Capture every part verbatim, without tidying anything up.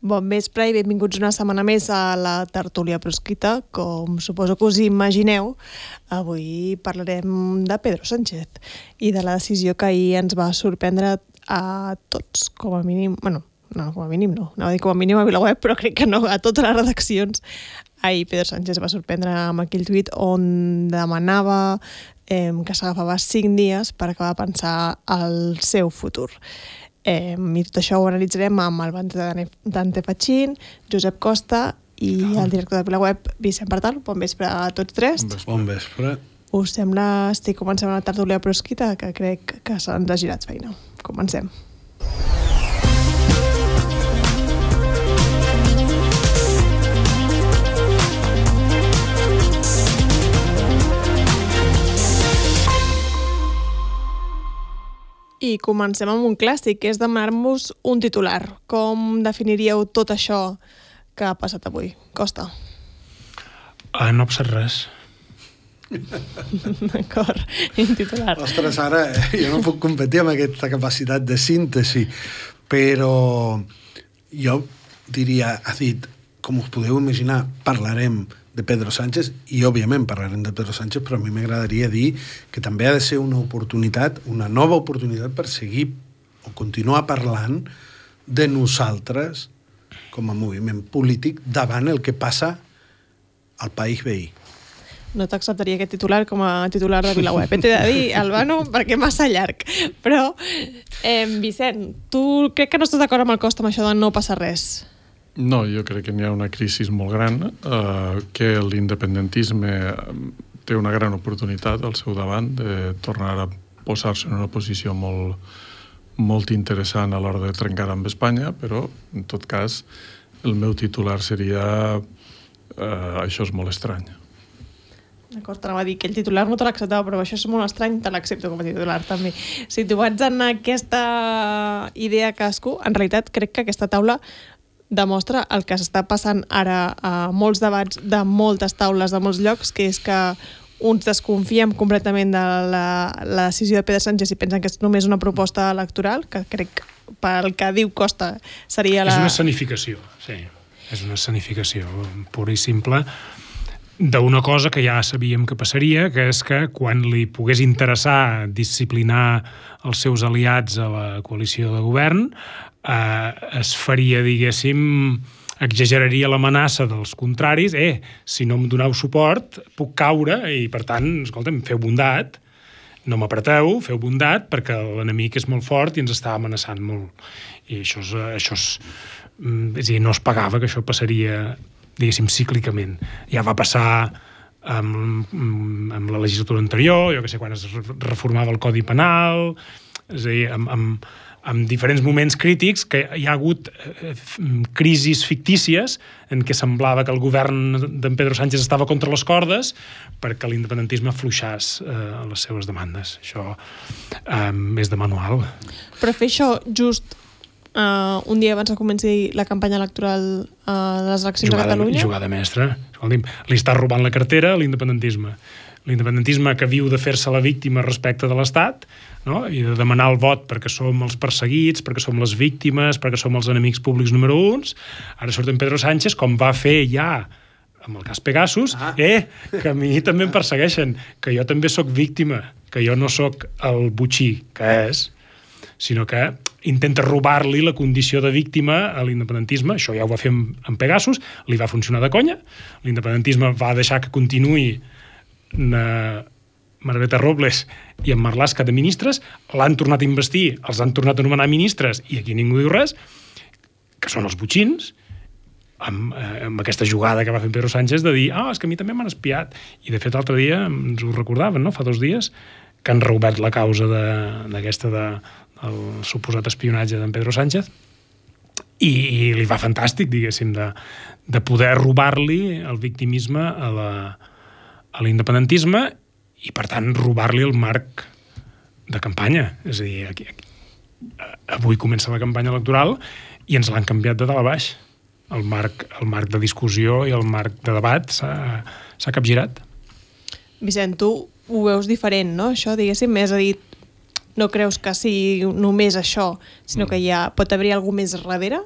Bon vespre i benvinguts una setmana més a la tertúlia proscrita. Com suposo que us imagineu, avui parlarem de Pedro Sánchez i de la decisió que ahir ens va sorprendre a tots, com a mínim, bueno, no, com a mínim no, anava a dir com a mínim a VilaWeb, però crec que no, a totes les redaccions. Ahir Pedro Sánchez va sorprendre amb aquell tuit on demanava eh, que s'agafava cinc dies per acabar de pensar el seu futur. Eh, I tot això ho analitzarem amb el banc Dante Fachin, Josep Costa i el director de VilaWeb, Vicent Partal. Bon vespre a tots tres. Bon vespre. Us sembla, estic començant la tertúlia proscrita, que crec que se'ns ha girat feina. Comencem. I comencem amb un clàssic, que és demanar-vos un titular. Com definiríeu tot això que ha passat avui? Costa. Ah, no ha passat res. D'acord, un titular. Ostres, ara jo no puc competir amb aquesta capacitat de síntesi, però jo diria, ha dit, com us podeu imaginar, parlarem de Pedro Sánchez, i òbviament parlarem de Pedro Sánchez, però a mi m'agradaria dir que també ha de ser una oportunitat, una nova oportunitat per seguir o continuar parlant de nosaltres com a moviment polític davant el que passa al país veí. No t'acceptaria aquest titular com a titular de VilaWeb. T'he de dir, Albano, perquè massa llarg. Però, eh, Vicent, tu crec que no estàs d'acord amb el Costa amb això de no passar res. No, jo crec que n'hi ha una crisi molt gran, eh, que l'independentisme té una gran oportunitat al seu davant de tornar a posar-se en una posició molt, molt interessant a l'hora de trencar amb Espanya, però, en tot cas, el meu titular seria eh, això és molt estrany. D'acord, t'anava a dir que el titular no te l'acceptava, però això és molt estrany, te l'accepto com a titular també. Situats en aquesta idea casco, en realitat crec que aquesta taula demostra el que s'està passant ara a molts debats de moltes taules de molts llocs, que és que uns desconfiem completament de la, la decisió de Pedro Sánchez i pensen que és només una proposta electoral, que crec pel que diu Costa seria la... És una escenificació, sí. És una escenificació pura i simple d'una cosa que ja sabíem que passaria, que és que quan li pogués interessar disciplinar els seus aliats a la coalició de govern, eh, es faria, diguéssim, exageraria l'amenaça dels contraris, eh, si no em doneu suport, puc caure, i per tant, escolta'm, feu bondat, no m'apreteu, feu bondat, perquè l'enemic és molt fort i ens està amenaçant molt. I això és, això és, és a dir, no es pagava que això passaria, diguéssim, cíclicament. Ja va passar amb, amb la legislatura anterior, jo que sé, quan es reformava el Codi Penal, és a dir, amb, amb, amb diferents moments crítics que hi ha hagut eh, crisis fictícies en què semblava que el govern d'en Pedro Sánchez estava contra les cordes perquè l'independentisme afluixàs eh, les seves demandes. Això eh, és de manual. Però fer això just Uh, un dia abans que comenci la campanya electoral uh, de les eleccions jugada, a Catalunya... Jugada mestra. Escolti'm, li està robant la cartera a l'independentisme. L'independentisme que viu de fer-se la víctima respecte de l'Estat, no? I de demanar el vot perquè som els perseguits, perquè som les víctimes, perquè som els enemics públics número uns. Ara surt en Pedro Sánchez, com va fer ja amb el cas Pegasus, ah. eh, que a mi també em persegueixen, que jo també sóc víctima, que jo no sóc el botxí que és, sinó que intenta robar-li la condició de víctima a l'independentisme. Això ja ho va fer amb Pegasus, li va funcionar de conya. L'independentisme va deixar que continuï na Margarita Robles i en Marlaska de ministres, l'han tornat a investir, els han tornat a nomenar ministres, i aquí ningú diu res, que són els botxins, amb, eh, amb aquesta jugada que va fer Pedro Sánchez de dir, ah, és que a mi també m'han espiat. I de fet l'altre dia ens ho recordaven, no?, fa dos dies, que han reobert la causa d'aquesta de, el suposat espionatge d'en Pedro Sánchez, i, i li va fantàstic, diguéssim, de, de poder robar-li el victimisme a la, a l'independentisme i, per tant, robar-li el marc de campanya. És a dir, aquí, aquí, avui comença la campanya electoral i ens l'han canviat de dalt a baix. El marc, el marc de discussió i el marc de debat s'ha capgirat. Vicent, tu ho veus diferent, no? Això, diguéssim, és a dir, no creus que sigui només això, sinó que hi ha, pot haver-hi algú més darrere?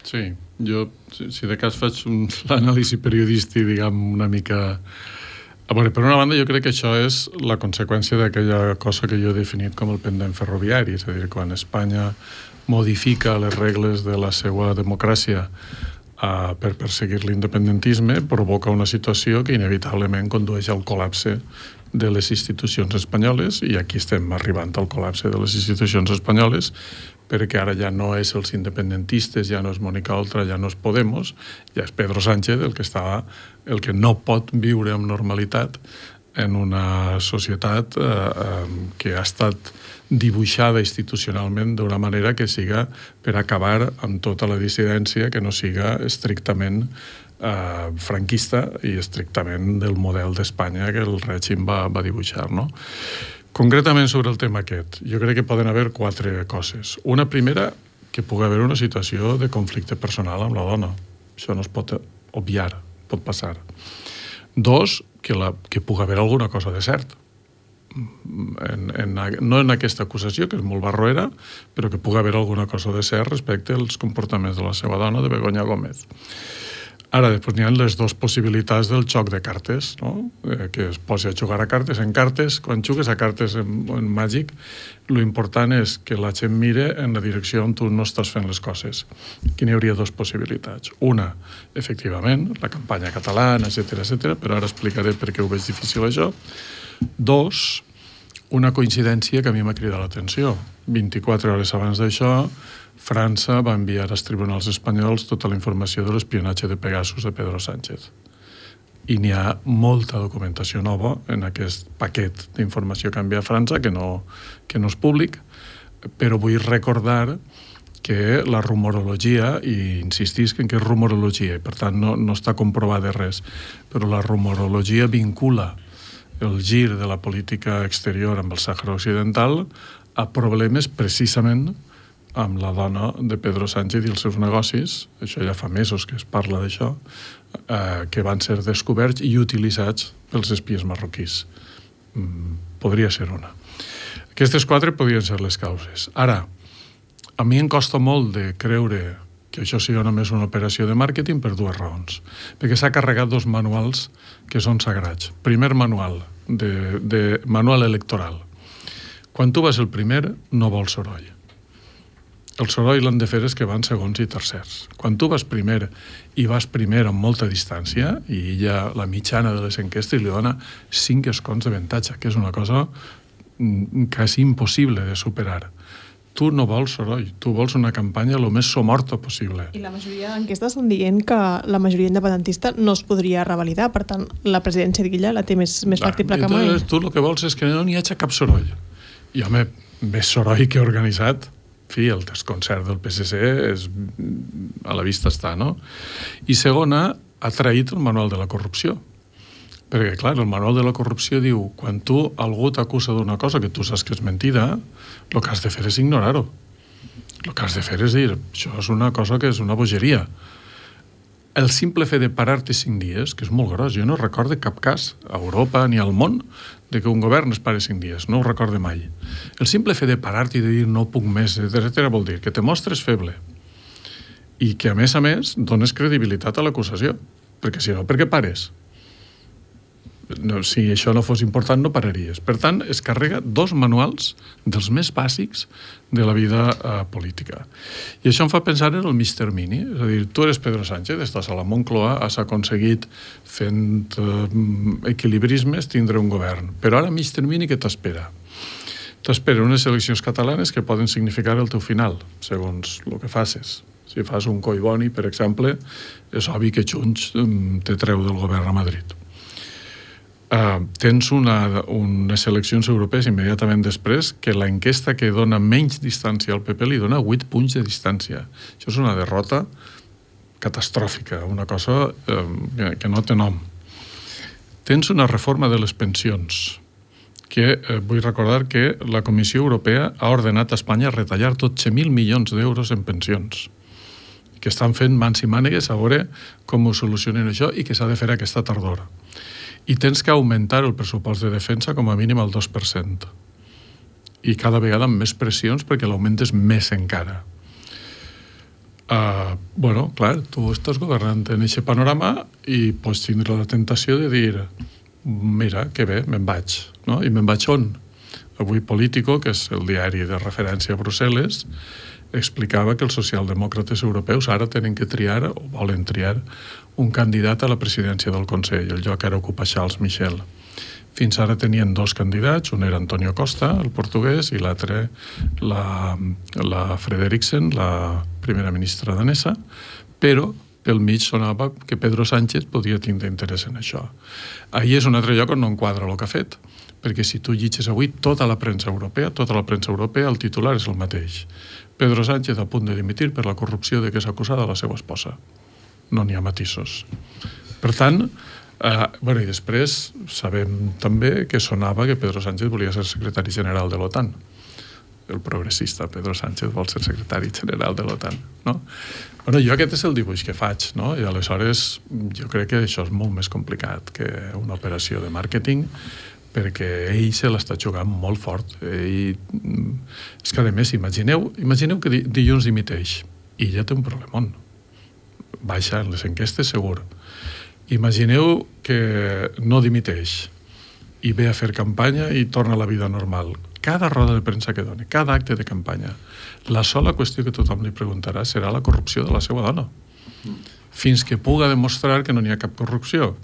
Sí, jo, si de cas faig un, l'anàlisi periodístic, diguem, una mica... A veure, per una banda, jo crec que això és la conseqüència d'aquella cosa que jo he definit com el pendent ferroviari, és a dir, quan Espanya modifica les regles de la seva democràcia uh, per perseguir l'independentisme, provoca una situació que inevitablement condueix al col·lapse de les institucions espanyoles, i aquí estem arribant al col·lapse de les institucions espanyoles, perquè ara ja no és els independentistes, ja no és Mónica Oltra, ja no és Podemos, ja és Pedro Sánchez el que està, el que no pot viure amb normalitat en una societat eh, eh, que ha estat dibuixada institucionalment d'una manera que siga per acabar amb tota la dissidència, que no siga estrictament eh, franquista i estrictament del model d'Espanya que el règim va, va dibuixar, no? Concretament sobre el tema aquest, jo crec que poden haver quatre coses. Una primera, que pugui haver una situació de conflicte personal amb la dona. Això no es pot obviar, pot passar. Dos, que, la, que pugui haver alguna cosa de cert. En, en, no en aquesta acusació, que és molt barroera, però que pugui haver alguna cosa de cert respecte als comportaments de la seva dona, de Begoña Gómez. Ara, després n'hi ha les dues possibilitats del joc de cartes, no? Eh, que es posi a jugar a cartes. En cartes, quan jugues a cartes en, en màgic, lo important és que la gent mire en la direcció on tu no estàs fent les coses. Aquí n'hi hauria dues possibilitats. Una, efectivament, la campanya catalana, etcètera, etcètera, però ara explicaré per què ho veig difícil això. Dos, una coincidència que a mi m'ha cridat l'atenció. vint-i-quatre hores abans d'això, França va enviar als tribunals espanyols tota la informació de l'espionatge de Pegasus de Pedro Sánchez. I n'hi ha molta documentació nova en aquest paquet d'informació que envia França, que no, que no és públic, però vull recordar que la rumorologia, i insistisc en que és rumorologia, i per tant no, no està comprovada res, però la rumorologia vincula el gir de la política exterior amb el Sàhara Occidental a problemes precisament amb la dona de Pedro Sánchez i els seus negocis, això ja fa mesos que es parla d'això, eh, que van ser descoberts i utilitzats pels espies marroquís. Mm, podria ser una. Aquestes quatre podrien ser les causes. Ara, a mi em costa molt de creure que això sigui només una operació de màrqueting per dues raons. Perquè s'ha carregat dos manuals que són sagrats. Primer manual, de, de manual electoral. Quan tu vas el primer, no vols soroll. El soroll l'han de fer és que van segons i tercers. Quan tu vas primer i vas primer amb molta distància, i ella, la mitjana de les enquestes, li dona cinc escons d'avantatge, que és una cosa quasi impossible de superar. Tu no vols soroll, tu vols una campanya el més somorta possible. I la majoria d'enquestes estan dient que la majoria independentista no es podria revalidar, per tant, la presidència d'Illa la té més, més factible que mai. Tu el que vols és que no n'hi hagi cap soroll. I, home, més soroll que organitzat, en fi, el desconcert del P S C és, a la vista està, no? I segona, ha traït el manual de la corrupció. Perquè, clar, el manual de la corrupció diu quan tu algú t'acusa d'una cosa que tu saps que és mentida, el que has de fer és ignorar-ho. El que has de fer és dir, això és una cosa que és una bogeria. El simple fet de parar-te cinc dies, que és molt gros, jo no recordo cap cas a Europa ni al món de que un govern es pare cinc dies, no ho recordo mai. El simple fet de parar-te i de dir no puc més, etcètera, vol dir que te mostres feble i que, a més a més, dones credibilitat a l'acusació, perquè si no, per què pares? No, si això no fos important no pararies. Per tant, es carrega dos manuals dels més bàsics de la vida eh, política. I això em fa pensar en el mig termini. És a dir, tu eres Pedro Sánchez, estàs a la Moncloa, has aconseguit fent eh, equilibrismes tindre un govern. Però ara a mig termini què t'espera? T'espera unes eleccions catalanes que poden significar el teu final, segons el que facis. Si fas un Collboni, per exemple, és obvi que Junts um, te treu del govern a Madrid. Uh, tens una, unes eleccions europees immediatament després que l'enquesta que dona menys distància al P P li dona vuit punts de distància. Això és una derrota catastròfica, una cosa uh, que, que no té nom. Tens una reforma de les pensions que uh, vull recordar que la Comissió Europea ha ordenat a Espanya retallar dotze mil milions d'euros en pensions, que estan fent mans i mànegues a veure com ho solucionen això i que s'ha de fer aquesta tardor. I tens que augmentar el pressupost de defensa com a mínim al dos per cent. I cada vegada amb més pressions perquè l'augment és més encara. Uh, bueno, clar, tu estàs governant en aquest panorama i pots tindre la tentació de dir mira, que bé, me'n vaig, no? I me'n vaig on? Avui Político, que és el diari de referència a Brussel·les, explicava que els socialdemòcrates europeus ara tenen que triar, o volen triar, un candidat a la presidència del Consell, el lloc que ara ocupa Charles Michel. Fins ara tenien dos candidats, un era Antonio Costa, el portuguès, i l'altre la, la Frederiksen, la primera ministra danesa, però pel mig sonava que Pedro Sánchez podia tindre interès en això. Ahir és un altre lloc on no enquadra el que ha fet, perquè si tu llitges avui tota la premsa europea, tota la premsa europea, el titular és el mateix. Pedro Sánchez a punt de dimitir per la corrupció de què és acusada la seva esposa. No n'hi ha matisos. Per tant, Uh, bueno, i després sabem també que sonava que Pedro Sánchez volia ser secretari general de l'OTAN. El progressista Pedro Sánchez vol ser secretari general de l'OTAN, no? Bueno, jo aquest és el dibuix que faig, no? I aleshores jo crec que això és molt més complicat que una operació de màrqueting, perquè ell se l'està jugant molt fort. Ell... És que, a més, imagineu, imagineu que dilluns dimiteix i ja té un problemón. Baixa en les enquestes, segur. Imagineu que no dimiteix i ve a fer campanya i torna a la vida normal. Cada roda de premsa que doni, cada acte de campanya, la sola qüestió que tothom li preguntarà serà la corrupció de la seva dona. Fins que puga demostrar que no n'hi ha cap corrupció.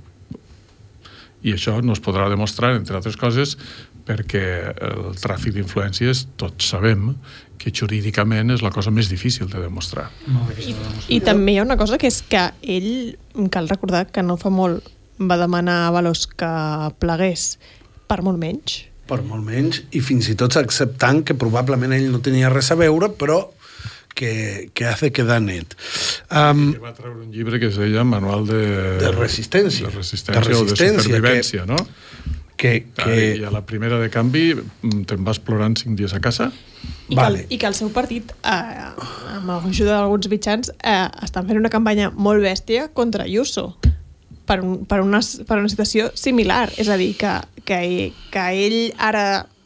I això no es podrà demostrar, entre altres coses, perquè el tràfic d'influències tots sabem que jurídicament és la cosa més difícil de demostrar. I, I també hi ha una cosa que és que ell, cal recordar que no fa molt va demanar a Avalos que plegués per molt menys. Per molt menys, i fins i tot acceptant que probablement ell no tenia res a veure, però que, que hace quedar net. Um, que va treure un llibre que es deia Manual de... De resistència. De resistència, de resistència o de supervivència, que, no? Que, que... I a la primera de canvi te'n vas plorant cinc dies a casa. I, vale. que, I que el seu partit, eh, amb l'ajuda d'alguns mitjans, eh, estan fent una campanya molt bèstia contra Ayuso per, un, per, una, per una situació similar. És a dir, que, que, que ell ara,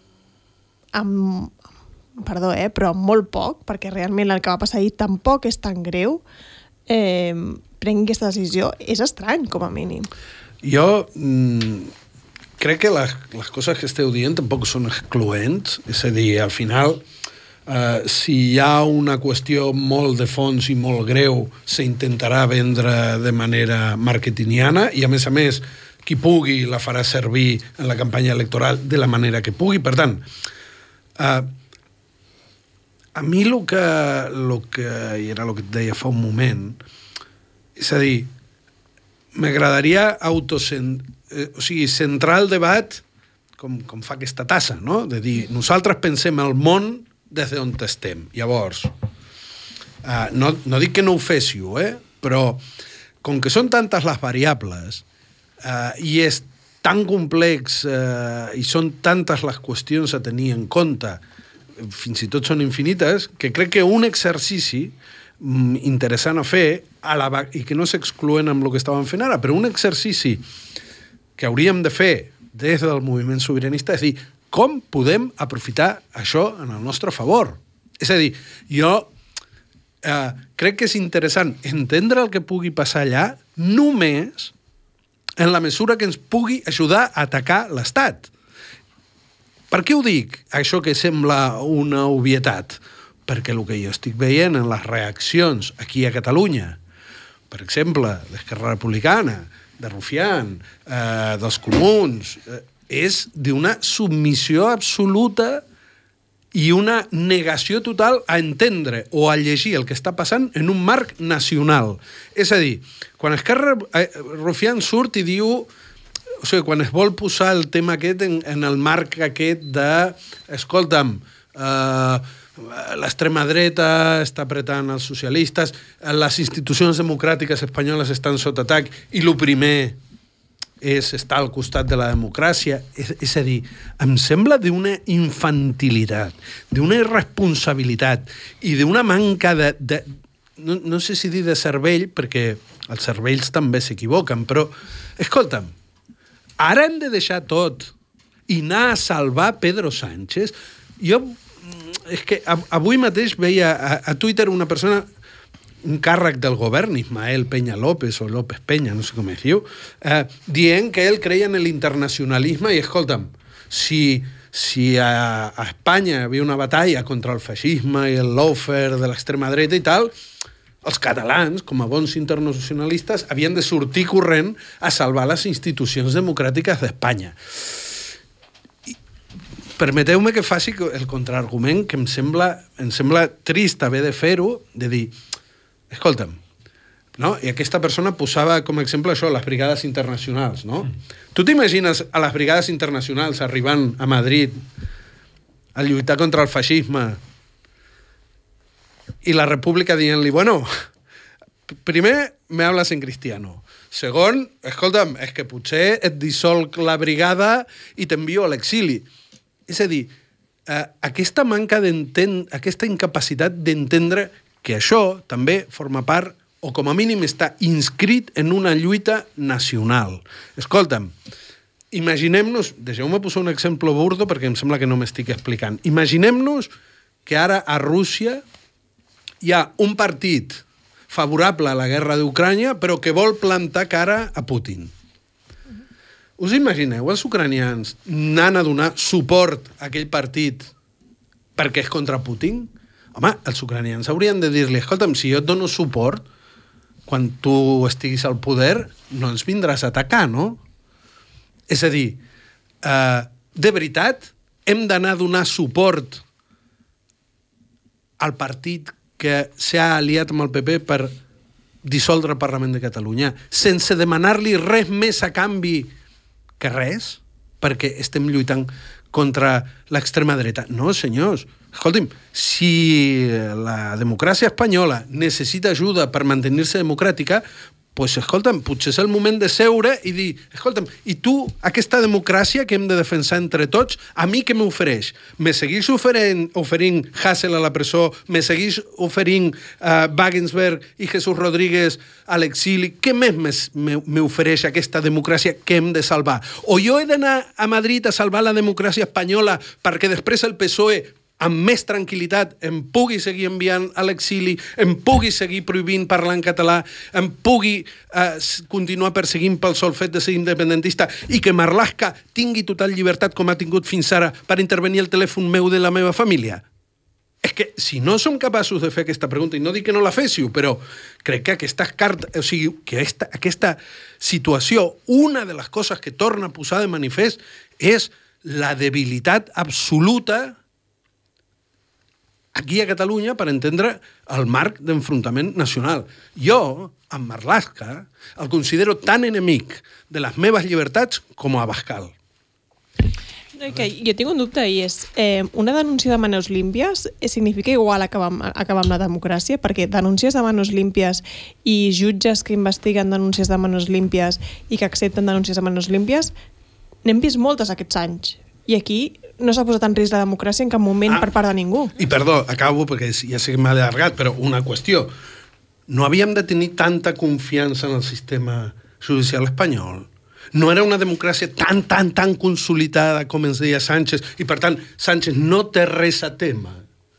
amb, perdó, eh, però amb molt poc, perquè realment el que va passar ahir tampoc és tan greu, eh, prengui aquesta decisió. És estrany, com a mínim. Jo... Mm, crec que les, les coses que esteu dient tampoc són excloents, és a dir, al final, eh, si hi ha una qüestió molt de fons i molt greu, s'intentarà vendre de manera marketingiana i, a més a més, qui pugui la farà servir en la campanya electoral de la manera que pugui. Per tant, eh, a mi el que, lo que i era el que et deia fa un moment, és a dir, m'agradaria autocent... Eh, o sigui, centrar el debat com, com fa aquesta tassa, no? De dir, nosaltres pensem el món des d'on estem. Llavors, eh, no, no dic que no ho féssiu, eh? Però com que són tantes les variables eh, i és tan complex eh, i són tantes les qüestions a tenir en compte, fins i tot són infinites, que crec que un exercici mm, interessant a fer a la, i que no s'excloent amb el que estàvem fent ara, però un exercici que hauríem de fer des del moviment sobiranista és dir, com podem aprofitar això en el nostre favor? És a dir, jo eh, crec que és interessant entendre el que pugui passar allà només en la mesura que ens pugui ajudar a atacar l'Estat. Per què ho dic, això que sembla una obvietat? Perquè el que jo estic veient en les reaccions aquí a Catalunya, per exemple, d'Esquerra Republicana, de Rufián, eh, dels comuns, eh, és d'una submissió absoluta i una negació total a entendre o a llegir el que està passant en un marc nacional. És a dir, quan Esquerra eh, Rufián surt i diu... O sigui, quan es vol posar el tema aquest en, en el marc aquest de... Escolta'm, eh, l'extrema dreta està apretant els socialistes, les institucions democràtiques espanyoles estan sota atac i el primer és estar al costat de la democràcia. És, és a dir, em sembla d'una infantilitat, d'una irresponsabilitat i d'una manca de... de no, no sé si dir de cervell, perquè els cervells també s'equivoquen, però, escolta'm, ara hem de deixar tot i anar a salvar Pedro Sánchez. Jo... és que avui mateix veia a, a Twitter una persona un càrrec del govern, Ismael Peña López o López Peña, no sé com es diu, eh, dient que ell creia en l'internacionalisme i, escolta'm, si, si a, a Espanya hi havia una batalla contra el feixisme i el lawfare de l'extrema dreta i tal, els catalans, com a bons internacionalistes, havien de sortir corrent a salvar les institucions democràtiques d'Espanya. Permeteu-me que faci el contraargument que em sembla, em sembla trist haver de fer-ho, de dir, escolta'm, no? I aquesta persona posava com a exemple això, les brigades internacionals, no? Mm. Tu t'imagines a les brigades internacionals arribant a Madrid a lluitar contra el feixisme i la república dient-li, bueno, primer me hablas en cristiano. Segon, escolta'm, és que potser et dissolc la brigada i t'envio a l'exili. És a dir, eh, aquesta manca d'entendre, aquesta incapacitat d'entendre que això també forma part, o com a mínim està inscrit en una lluita nacional. Escolta'm, imaginem-nos, deixeu-me posar un exemple burdo perquè em sembla que no m'estic explicant. Imaginem-nos que ara a Rússia hi ha un partit favorable a la guerra d'Ucrània però que vol plantar cara a Putin. Us imagineu els ucranians anant a donar suport a aquell partit perquè és contra Putin? Home, els ucranians haurien de dir-li, escolta'm, si jo et dono suport, quan tu estiguis al poder, no ens vindràs a atacar, no? És a dir, eh, de veritat, hem d'anar a donar suport al partit que s'ha aliat amb el P P per dissoldre el Parlament de Catalunya, sense demanar-li res més a canvi que res, perquè estem lluitant contra l'extrema dreta. No, senyors. Escolti'm, si la democràcia espanyola necessita ajuda per mantenir-se democràtica, pues, escolta'm, potser és el moment de seure i dir, escolta'm, i tu, aquesta democràcia que hem de defensar entre tots, a mi què m'ofereix? Me seguís oferint, oferint Hassel a la presó? Me seguís oferint uh, Wagensberg i Jesús Rodríguez a l'exili? Què més m'ofereix aquesta democràcia que hem de salvar? O jo he d'anar a Madrid a salvar la democràcia espanyola perquè després el P S O E amb més tranquil·litat em pugui seguir enviant a l'exili, em pugui seguir prohibint parlar en català, em pugui eh, continuar perseguint pel sol fet de ser independentista i que Marlaska tingui total llibertat com ha tingut fins ara per intervenir el telèfon meu de la meva família? És que si no som capaços de fer aquesta pregunta, i no dic que no la féssiu, però crec que aquesta carta, o sigui, que aquesta, aquesta situació, una de les coses que torna a posar de manifest és la debilitat absoluta aquí a Catalunya per entendre el marc d'enfrontament nacional. Jo, en Marlaska, el considero tan enemic de les meves llibertats com a Abascal. No, que jo tinc un dubte i és, eh, una denúncia de manos límpies significa igual acabar amb, acabar amb la democràcia? Perquè denúncies de manos límpies i jutges que investiguen denúncies de manos límpies i que accepten denúncies de manos límpies n'hem vist moltes aquests anys. I aquí no s'ha posat en risc la democràcia en cap moment ah, per part de ningú. I perdó, acabo perquè ja sé que m'ha allargat, però una qüestió. No havíem de tenir tanta confiança en el sistema judicial espanyol. No era una democràcia tan, tan, tan consolidada com ens deia Sánchez, i per tant, Sánchez no té res a tema.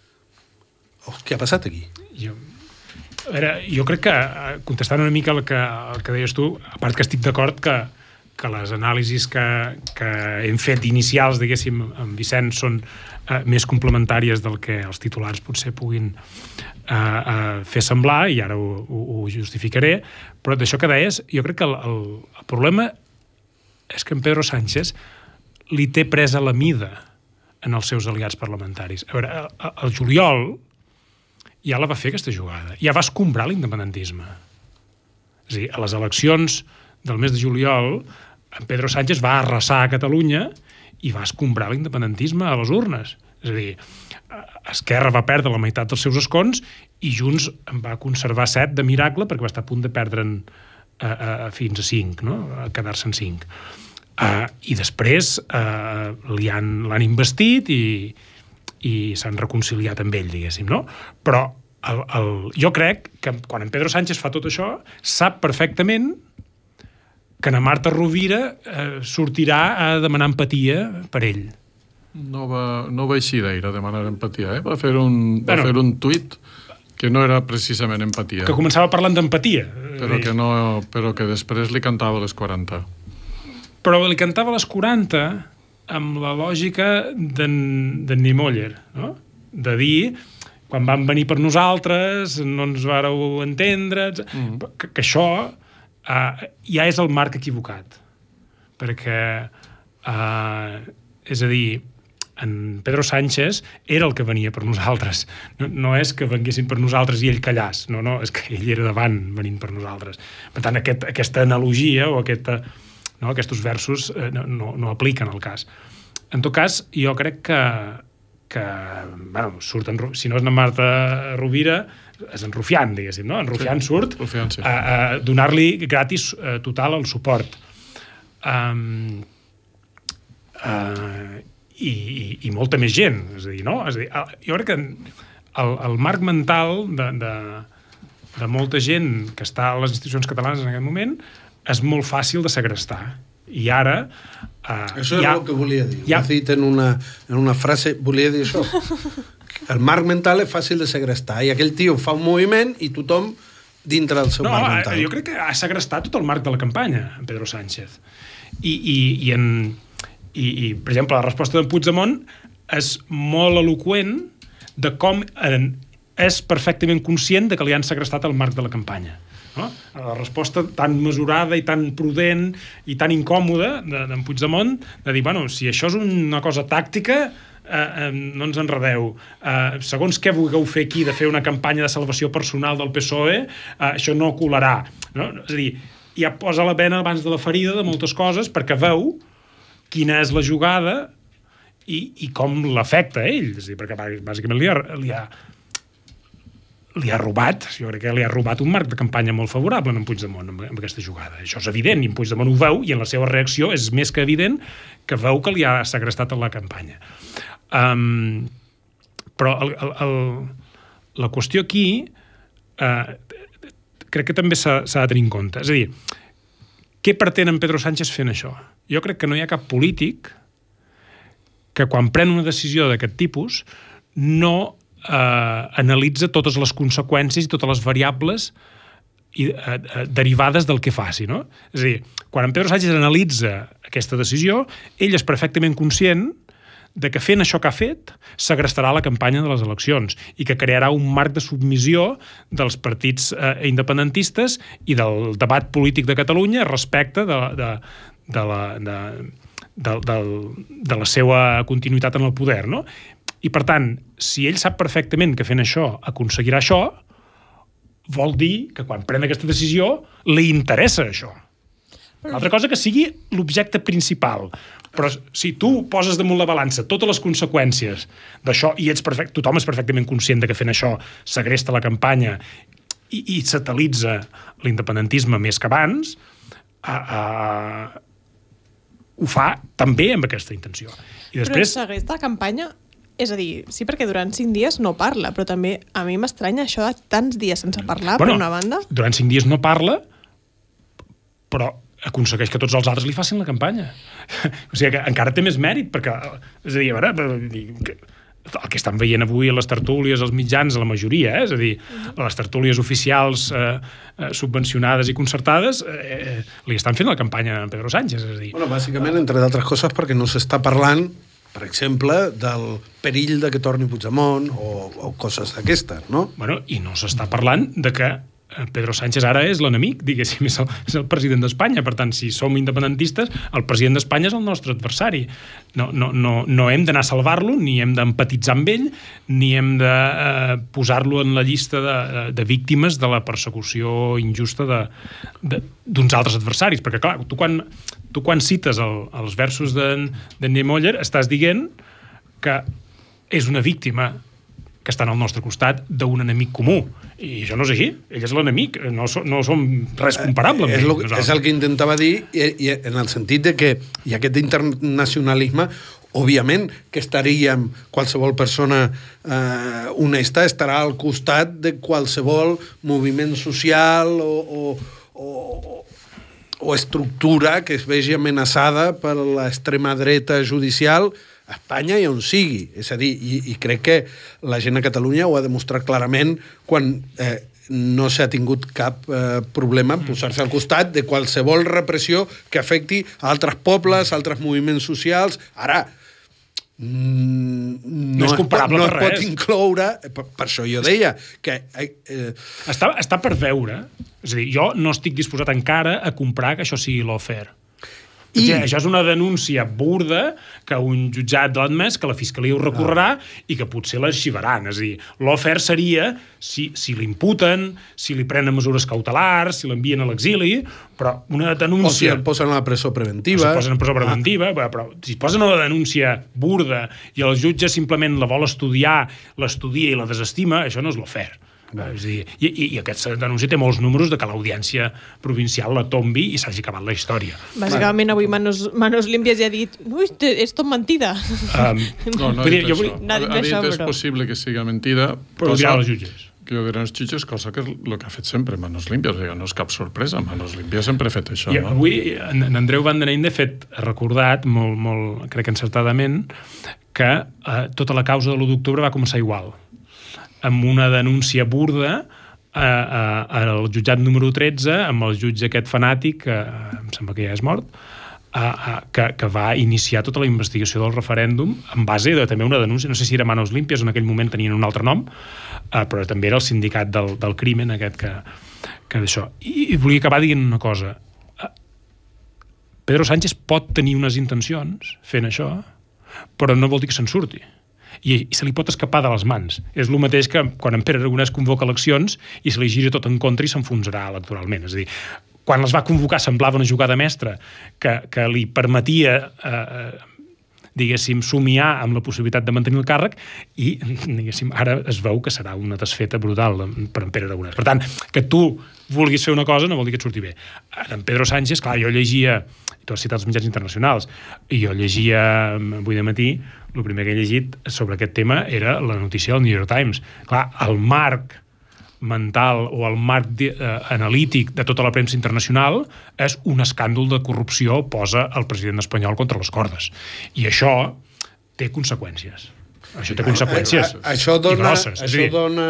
Oh, què ha passat aquí? Jo, a veure, jo crec que, contestant una mica el que, el que deies tu, a part que estic d'acord que que les anàlisis que, que hem fet inicials, diguéssim, amb Vicent, són eh, més complementàries del que els titulars potser puguin eh, eh, fer semblar, i ara ho, ho, ho justificaré, però d'això que deies, jo crec que el, el, el problema és que en Pedro Sánchez li té presa la mida en els seus aliats parlamentaris. A veure, el, el juliol ja la va fer aquesta jugada, ja va escombrar l'independentisme. És a dir, a les eleccions del mes de juliol, en Pedro Sánchez va arrasar a Catalunya i va escombrar l'independentisme a les urnes. És a dir, Esquerra va perdre la meitat dels seus escons i Junts en va conservar set de miracle perquè va estar a punt de perdre'n a, a, a fins a cinc, no? A quedar-se en cinc. Uh, I després uh, li han, l'han investit i, i s'han reconciliat amb ell, diguéssim, no? Però el, el, jo crec que quan en Pedro Sánchez fa tot això, sap perfectament que na Marta Rovira eh, sortirà a demanar empatia per ell. No va, no va així d'aire a demanar empatia, eh? Va fer un, va bueno, fer un tuit que no era precisament empatia. Que començava parlant d'empatia. Però que, no, però que després li cantava a les quaranta. Però li cantava a les quaranta amb la lògica d'en Niemöller, no? De dir, quan van venir per nosaltres, no ens vareu entendre... Mm. Que, que això uh, ja és el marc equivocat. Perquè, uh, és a dir, en Pedro Sánchez era el que venia per nosaltres. No, no és que venguessin per nosaltres i ell callàs. No, no, és que ell era davant venint per nosaltres. Per tant, aquest, aquesta analogia o aquesta, no, aquests versos eh, no, no, no apliquen al cas. En tot cas, jo crec que que, bueno, surt en, si no és en Marta Rovira, és en Rufián, diguéssim, no? En Rufián sí, surt Rufián, sí. a, a donar-li gratis uh, total el suport. Um, uh, i, i, I molta més gent, és a dir, no? És a dir, jo crec que el, el marc mental de, de, de molta gent que està a les institucions catalanes en aquest moment és molt fàcil de segrestar. I ara... Uh, això és ha, el que volia dir. Ha... Ho he dit en una, en una frase, volia dir això. El marc mental és fàcil de segrestar i aquell tio fa un moviment i tothom dintre del seu no, marc mental. Jo crec que ha segrestat tot el marc de la campanya, en Pedro Sánchez. I, i, i, en, i, i per exemple, la resposta d'en Puigdemont és molt eloqüent de com en, és perfectament conscient de que li han segrestat el marc de la campanya. No? La resposta tan mesurada i tan prudent i tan incòmoda d'en Puigdemont de dir, bueno, si això és una cosa tàctica, eh, eh, no ens enredeu. Eh, segons què vulgueu fer aquí de fer una campanya de salvació personal del P S O E, eh, això no colarà. No? És a dir, ja posa la bena abans de la ferida de moltes coses perquè veu quina és la jugada i, i com l'afecta a ell. És a dir, perquè bàsicament li ha... Li ha li ha robat, jo crec que li ha robat un marc de campanya molt favorable en Puigdemont amb, amb aquesta jugada. Això és evident, i en Puigdemont ho veu, i en la seva reacció és més que evident que veu que li ha segrestat a la campanya. Um, però el, el, el, la qüestió aquí uh, crec que també s'ha de tenir en compte. És a dir, què pretén en Pedro Sánchez fent això? Jo crec que no hi ha cap polític que quan pren una decisió d'aquest tipus no Eh, analitza totes les conseqüències i totes les variables i, eh, eh, derivades del que faci, no? És a dir, quan en Pedro Sánchez analitza aquesta decisió, ell és perfectament conscient de que fent això que ha fet segrestarà la campanya de les eleccions i que crearà un marc de submissió dels partits eh, independentistes i del debat polític de Catalunya respecte de, de, de, la, de, de, de, de la seva continuïtat en el poder, no? I, per tant, si ell sap perfectament que fent això aconseguirà això, vol dir que quan pren aquesta decisió li interessa això. L'altra cosa que sigui l'objecte principal. Però si tu poses damunt la balança totes les conseqüències d'això i ets perfect, tothom és perfectament conscient de que fent això segresta la campanya i, i satelitza l'independentisme més que abans, a, a, ho fa també amb aquesta intenció. I després... Però segresta la campanya... És a dir, sí, perquè durant cinc dies no parla, però també a mi m'estranya això de tants dies sense parlar, bueno, per una banda. Durant cinc dies no parla, però aconsegueix que tots els altres li facin la campanya. O sigui que encara té més mèrit, perquè, és a dir, a veure, el que estan veient avui a les tertúlies, als mitjans, a la majoria, eh? És a dir, a les tertúlies oficials eh, eh, subvencionades i concertades, eh, li estan fent la campanya a Pedro Sánchez. És a dir, bueno, bàsicament, entre d'altres coses, perquè no s'està parlant, per exemple, del perill de que torni Puigdemont o, o coses d'aquestes, no? Bueno, i no s'està parlant de que Pedro Sánchez ara és l'enemic, diguéssim, és el, és el president d'Espanya. Per tant, si som independentistes, el president d'Espanya és el nostre adversari. No, no, no, no hem d'anar a salvar-lo, ni hem d'empatitzar amb ell, ni hem de eh, posar-lo en la llista de, de víctimes de la persecució injusta de, de, d'uns altres adversaris. Perquè, clar, tu quan, tu quan cites el, els versos d'en de Niemöller estàs dient que és una víctima que estan al nostre costat d'un enemic comú. I això no és així. Ell és l'enemic. No, so, no som res comparable amb eh, és, ell. lo, és el que intentava dir, i, i en el sentit de que hi ha aquest internacionalisme, òbviament que estaríem, qualsevol persona eh, honesta estarà al costat de qualsevol moviment social o, o, o, o estructura que es vegi amenaçada per l'extrema dreta judicial a Espanya i on sigui. És a dir, i, i crec que la gent a Catalunya ho ha demostrat clarament quan eh, no s'ha tingut cap eh, problema en posar-se al costat de qualsevol repressió que afecti a altres pobles, a altres moviments socials. Ara, Mm, no, no és comparable no per es res. pot incloure, per, per això jo deia que eh, està, està per veure, és a dir, jo no estic disposat encara a comprar que això sigui lawfare. I... Perquè això és una denúncia burda que un jutjat l'ha admès, que la Fiscalia ho recorrerà ah. i que potser l'arxivaran. És a dir, lawfare seria si, si l'imputen, si li prenen mesures cautelars, si l'envien a l'exili, però una denúncia... O si el posen a la presó preventiva. O si posen a presó preventiva, ah. però si posen una denúncia burda i el jutge simplement la vol estudiar, l'estudia i la desestima, això no és lawfare. És dir, i, i, i aquesta denúncia té molts números de que l'audiència provincial la tombi i s'hagi acabat la història. Bàsicament avui Manos, Manos Limpias ja ha dit ui, és tot mentida. Um, no, no ha dit jo això. No ha dit ha dit això, és però... possible que sigui mentida, però ho diran els jutges. Que ho diran els jutges, cosa que és el que ha fet sempre Manos Limpias. No és cap sorpresa, Manos Limpias sempre ha fet això. I no? avui en Andreu Van den Einde ha fet, ha recordat, molt, molt, crec que encertadament, que eh, tota la causa de l'u d'octubre va començar igual, amb una denúncia burda eh, eh, al jutjat número tretze, amb el jutge aquest fanàtic, que eh, em sembla que ja és mort, eh, eh, que, que va iniciar tota la investigació del referèndum en base de també una denúncia, no sé si era Manos Limpias, en aquell moment tenien un altre nom, eh, però també era el sindicat del, del crimen aquest que, que d'això. I, I volia acabar dient una cosa. Eh, Pedro Sánchez pot tenir unes intencions fent això, però no vol dir que se'n surti. I, i se li pot escapar de les mans. És el mateix que quan en Pere Aragonès convoca eleccions i se li gira tot en contra i s'enfonsarà electoralment. És a dir, quan les va convocar semblava una jugada mestra que, que li permetia eh, diguéssim, somiar amb la possibilitat de mantenir el càrrec i, diguéssim, ara es veu que serà una desfeta brutal per en Pere Aragonès. Per tant, que tu vulguis fer una cosa no vol dir que et surti bé. En Pedro Sánchez, clar, jo llegia, tu has citat els mitjans internacionals, i jo llegia avui de matí, el primer que he llegit sobre aquest tema era la notícia del New York Times. Clar, el marc mental o el marc de, eh, analític de tota la premsa internacional és un escàndol de corrupció posa el president espanyol contra les cordes. I això té conseqüències. Això té conseqüències. A, a, això dona, grosses. això dona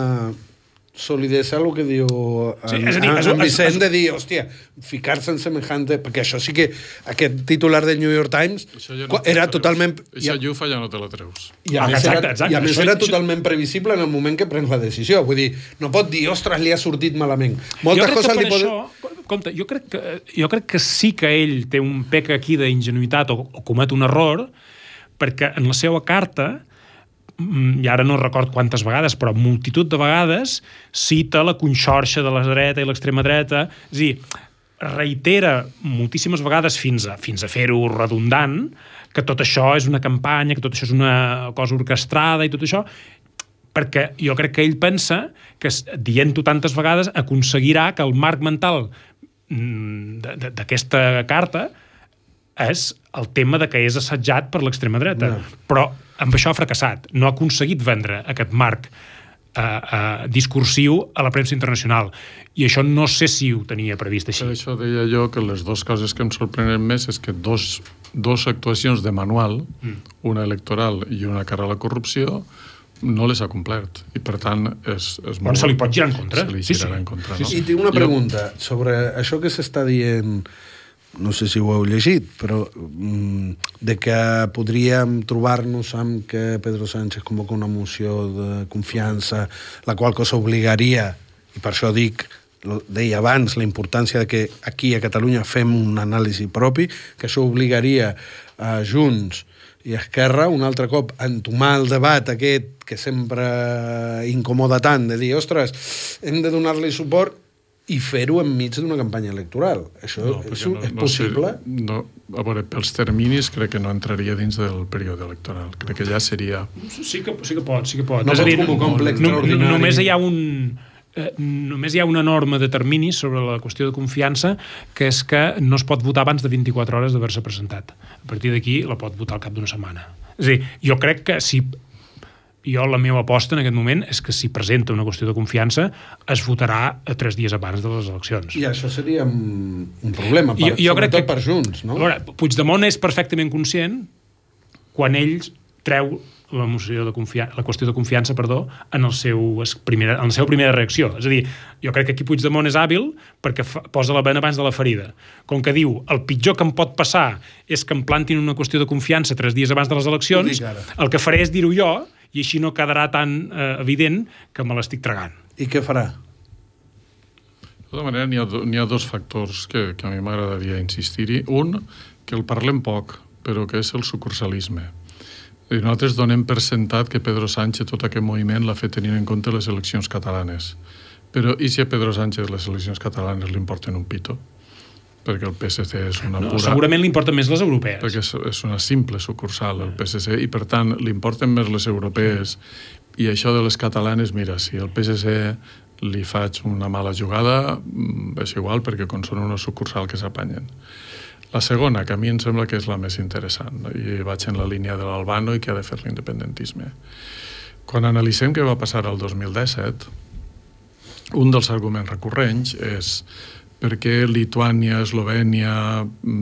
solidesa el que diu en, sí, és a dir, en, és, en Vicent és, de dir, hòstia, ficar-se en semejante... Perquè això sí que aquest titular del New York Times no era totalment... Això llufa ja no te la treus. I a ah, més, exacte, era, exacte. i a més això, era totalment previsible en el moment que prens la decisió. Vull dir, no pot dir, ostres, li ha sortit malament. Moltes coses li poden... Això, compte, jo crec, que, jo crec que sí que ell té un pec aquí d'ingenuïtat o, o comet un error, perquè en la seva carta, i ara no record quantes vegades, però multitud de vegades cita la conxorxa de la dreta i l'extrema dreta, és a dir, reitera moltíssimes vegades fins a, fins a fer-ho redundant que tot això és una campanya, que tot això és una cosa orquestrada i tot això, perquè jo crec que ell pensa que dient-ho tantes vegades aconseguirà que el marc mental d'aquesta carta és el tema de que és assetjat per l'extrema dreta. No. Però amb això ha fracassat. No ha aconseguit vendre aquest marc eh, eh, discursiu a la premsa internacional. I això no sé si ho tenia previst així. Per això deia jo que les dues coses que em sorprenen més és que dos, dos actuacions de manual, mm. una electoral i una cara a la corrupció, no les ha complert. I, per tant, és, és bueno, molt... se li pot girar en contra. Se li sí, girarà sí. en contra, sí, no? sí. I tinc una pregunta sobre això que s'està dient, no sé si ho heu llegit, però mm, de que podríem trobar-nos amb que Pedro Sánchez convoca una moció de confiança, la qual cosa obligaria, i per això dic, lo deia abans, la importància de que aquí a Catalunya fem un anàlisi propi, que això obligaria a Junts i Esquerra un altre cop a entomar el debat aquest que sempre incomoda tant, de dir, ostres, hem de donar-li suport i fer-ho enmig d'una campanya electoral. Això no, és, no, és no possible? Ser, no, a veure, pels terminis crec que no entraria dins del període electoral. Crec que ja seria... Sí que, sí que pot, sí que pot. No és pot a dir, convocar un ple no, extraordinari. no, només hi ha un... Eh, només hi ha una norma de terminis sobre la qüestió de confiança, que és que no es pot votar abans de vint-i-quatre hores d'haver-se presentat. A partir d'aquí la pot votar al cap d'una setmana. És a dir, jo crec que si... Jo, la meva aposta en aquest moment és que si presenta una qüestió de confiança es votarà tres dies abans de les eleccions. I això seria un, un problema, per, jo, jo sobretot que, per Junts, no? A veure, Puigdemont és perfectament conscient quan ells treu la, moció de confiança, la qüestió de confiança perdó, en, el seu primera, en la seva primera reacció. És a dir, jo crec que aquí Puigdemont és hàbil perquè fa, posa la bena abans de la ferida. Com que diu, el pitjor que em pot passar és que em plantin una qüestió de confiança tres dies abans de les eleccions, el que faré és dir-ho jo, i així no quedarà tan eh, evident que me l'estic tragant. I què farà? De tota manera, n'hi ha, n'hi ha dos factors que, que a mi m'agradaria insistir-hi. Un, que el parlem poc, però que és el sucursalisme. I nosaltres donem per sentat que Pedro Sánchez tot aquest moviment l'ha fet tenint en compte les eleccions catalanes. Però i si a Pedro Sánchez les eleccions catalanes li importen un pito? Perquè el P S C és una no, pura... Segurament li importen més les europees. Perquè és, és una simple sucursal, el P S C, i per tant li importen més les europees. I això de les catalanes, mira, si el P S C li faig una mala jugada, és igual, perquè com són una sucursal que s'apanyen. La segona, que a mi em sembla que és la més interessant, i vaig en la línia de l'Albano i que ha de fer l'independentisme. Quan analitzem què va passar el dos mil disset, un dels arguments recurrents és per què Lituània, Eslovènia,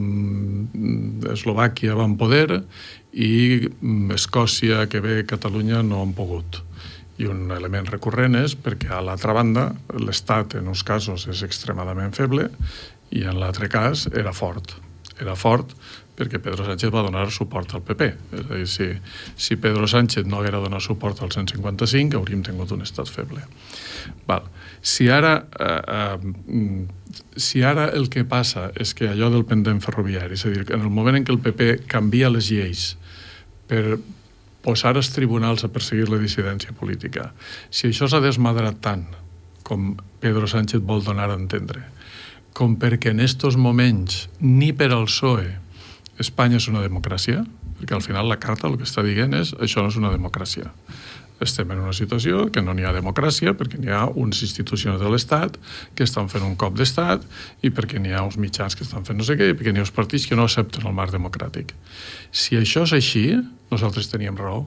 Eslovàquia van poder i Escòcia, Quebec, Catalunya no han pogut. I un element recurrent és perquè a l'altra banda l'Estat en uns casos és extremadament feble i en l'altre cas era fort. Era fort perquè Pedro Sánchez va donar suport al P P. És a dir, si, si Pedro Sánchez no haguera donat suport al cent cinquanta-cinc, hauríem tingut un estat feble. Val. Si ara, eh, eh, si ara el que passa és que allò del pendent ferroviari, és a dir, en el moment en què el P P canvia les lleis per posar els tribunals a perseguir la dissidència política, si això s'ha desmadrat tant com Pedro Sánchez vol donar a entendre, com perquè en estos moments ni per al P S O E Espanya és una democràcia, perquè al final la carta el que està dient és això no és una democràcia. Estem en una situació que no n'hi ha democràcia perquè n'hi ha unes institucions de l'Estat que estan fent un cop d'Estat i perquè n'hi ha uns mitjans que estan fent no sé què i perquè n'hi ha uns partits que no accepten el marc democràtic. Si això és així, nosaltres teníem raó.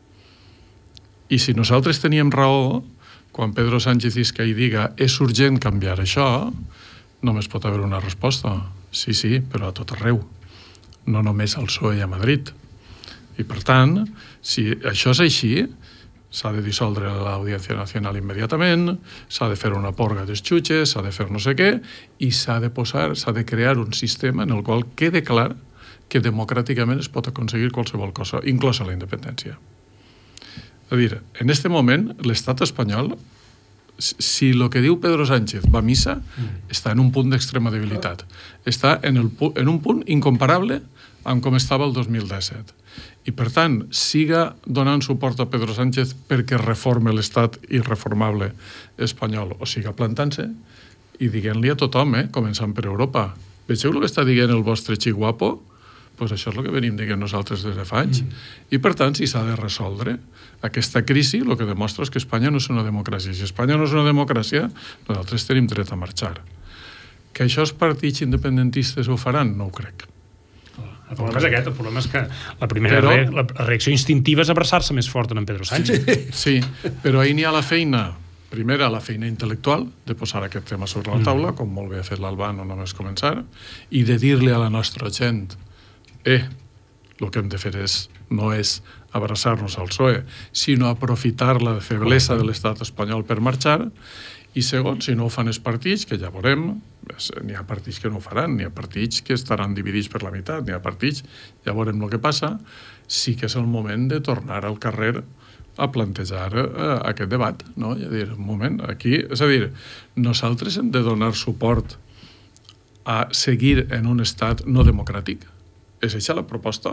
I si nosaltres teníem raó, quan Pedro Sánchez Isca hi diga és urgent canviar això, només pot haver una resposta. Sí, sí, però a tot arreu. No només al P S O E i a Madrid. I per tant, si això és així, s'ha de dissoldre l'Audiència Nacional immediatament, s'ha de fer una porga dels jutges, s'ha de fer no sé què, i s'ha de posar, s'ha de crear un sistema en el qual quede clar que democràticament es pot aconseguir qualsevol cosa, inclosa la independència. És a dir, en aquest moment, l'estat espanyol, si el que diu Pedro Sánchez va a missa, mm. està en un punt d'extrema debilitat. Està en, el, en un punt incomparable amb com estava el dos mil disset. I, per tant, siga donant suport a Pedro Sánchez perquè reforme l'estat irreformable espanyol, o siga plantant-se i diguent-li a tothom, eh, començant per Europa. Vegeu el que està dient el vostre xic guapo? Pues això és el que venim dient nosaltres des de fa anys. Mm. I, per tant, si s'ha de resoldre aquesta crisi, el que demostra és que Espanya no és una democràcia. Si Espanya no és una democràcia, nosaltres tenim dret a marxar. Que això els partits independentistes ho faran? No ho crec. El problema és aquest, el problema és que la primera però, re, la reacció instintiva és abraçar-se més fort en Pedro Sánchez. Sí, sí, però ahir n'hi ha la feina, primera la feina intel·lectual, de posar aquest tema sobre la taula, mm. com molt bé ha fet l'Albano només començar, i de dir-li a la nostra gent eh, el que hem de fer és, no és abraçar-nos al P S O E, sinó aprofitar la feblesa de l'estat espanyol per marxar, i segon, si no ho fan els partits, que ja veurem, n'hi ha partits que no ho faran, n'hi ha partits que estaran dividits per la meitat, n'hi ha partits, ja veurem el que passa, sí que és el moment de tornar al carrer a plantejar eh, aquest debat, no? I a dir, un moment, aquí, és a dir, nosaltres hem de donar suport a seguir en un estat no democràtic? És això la proposta?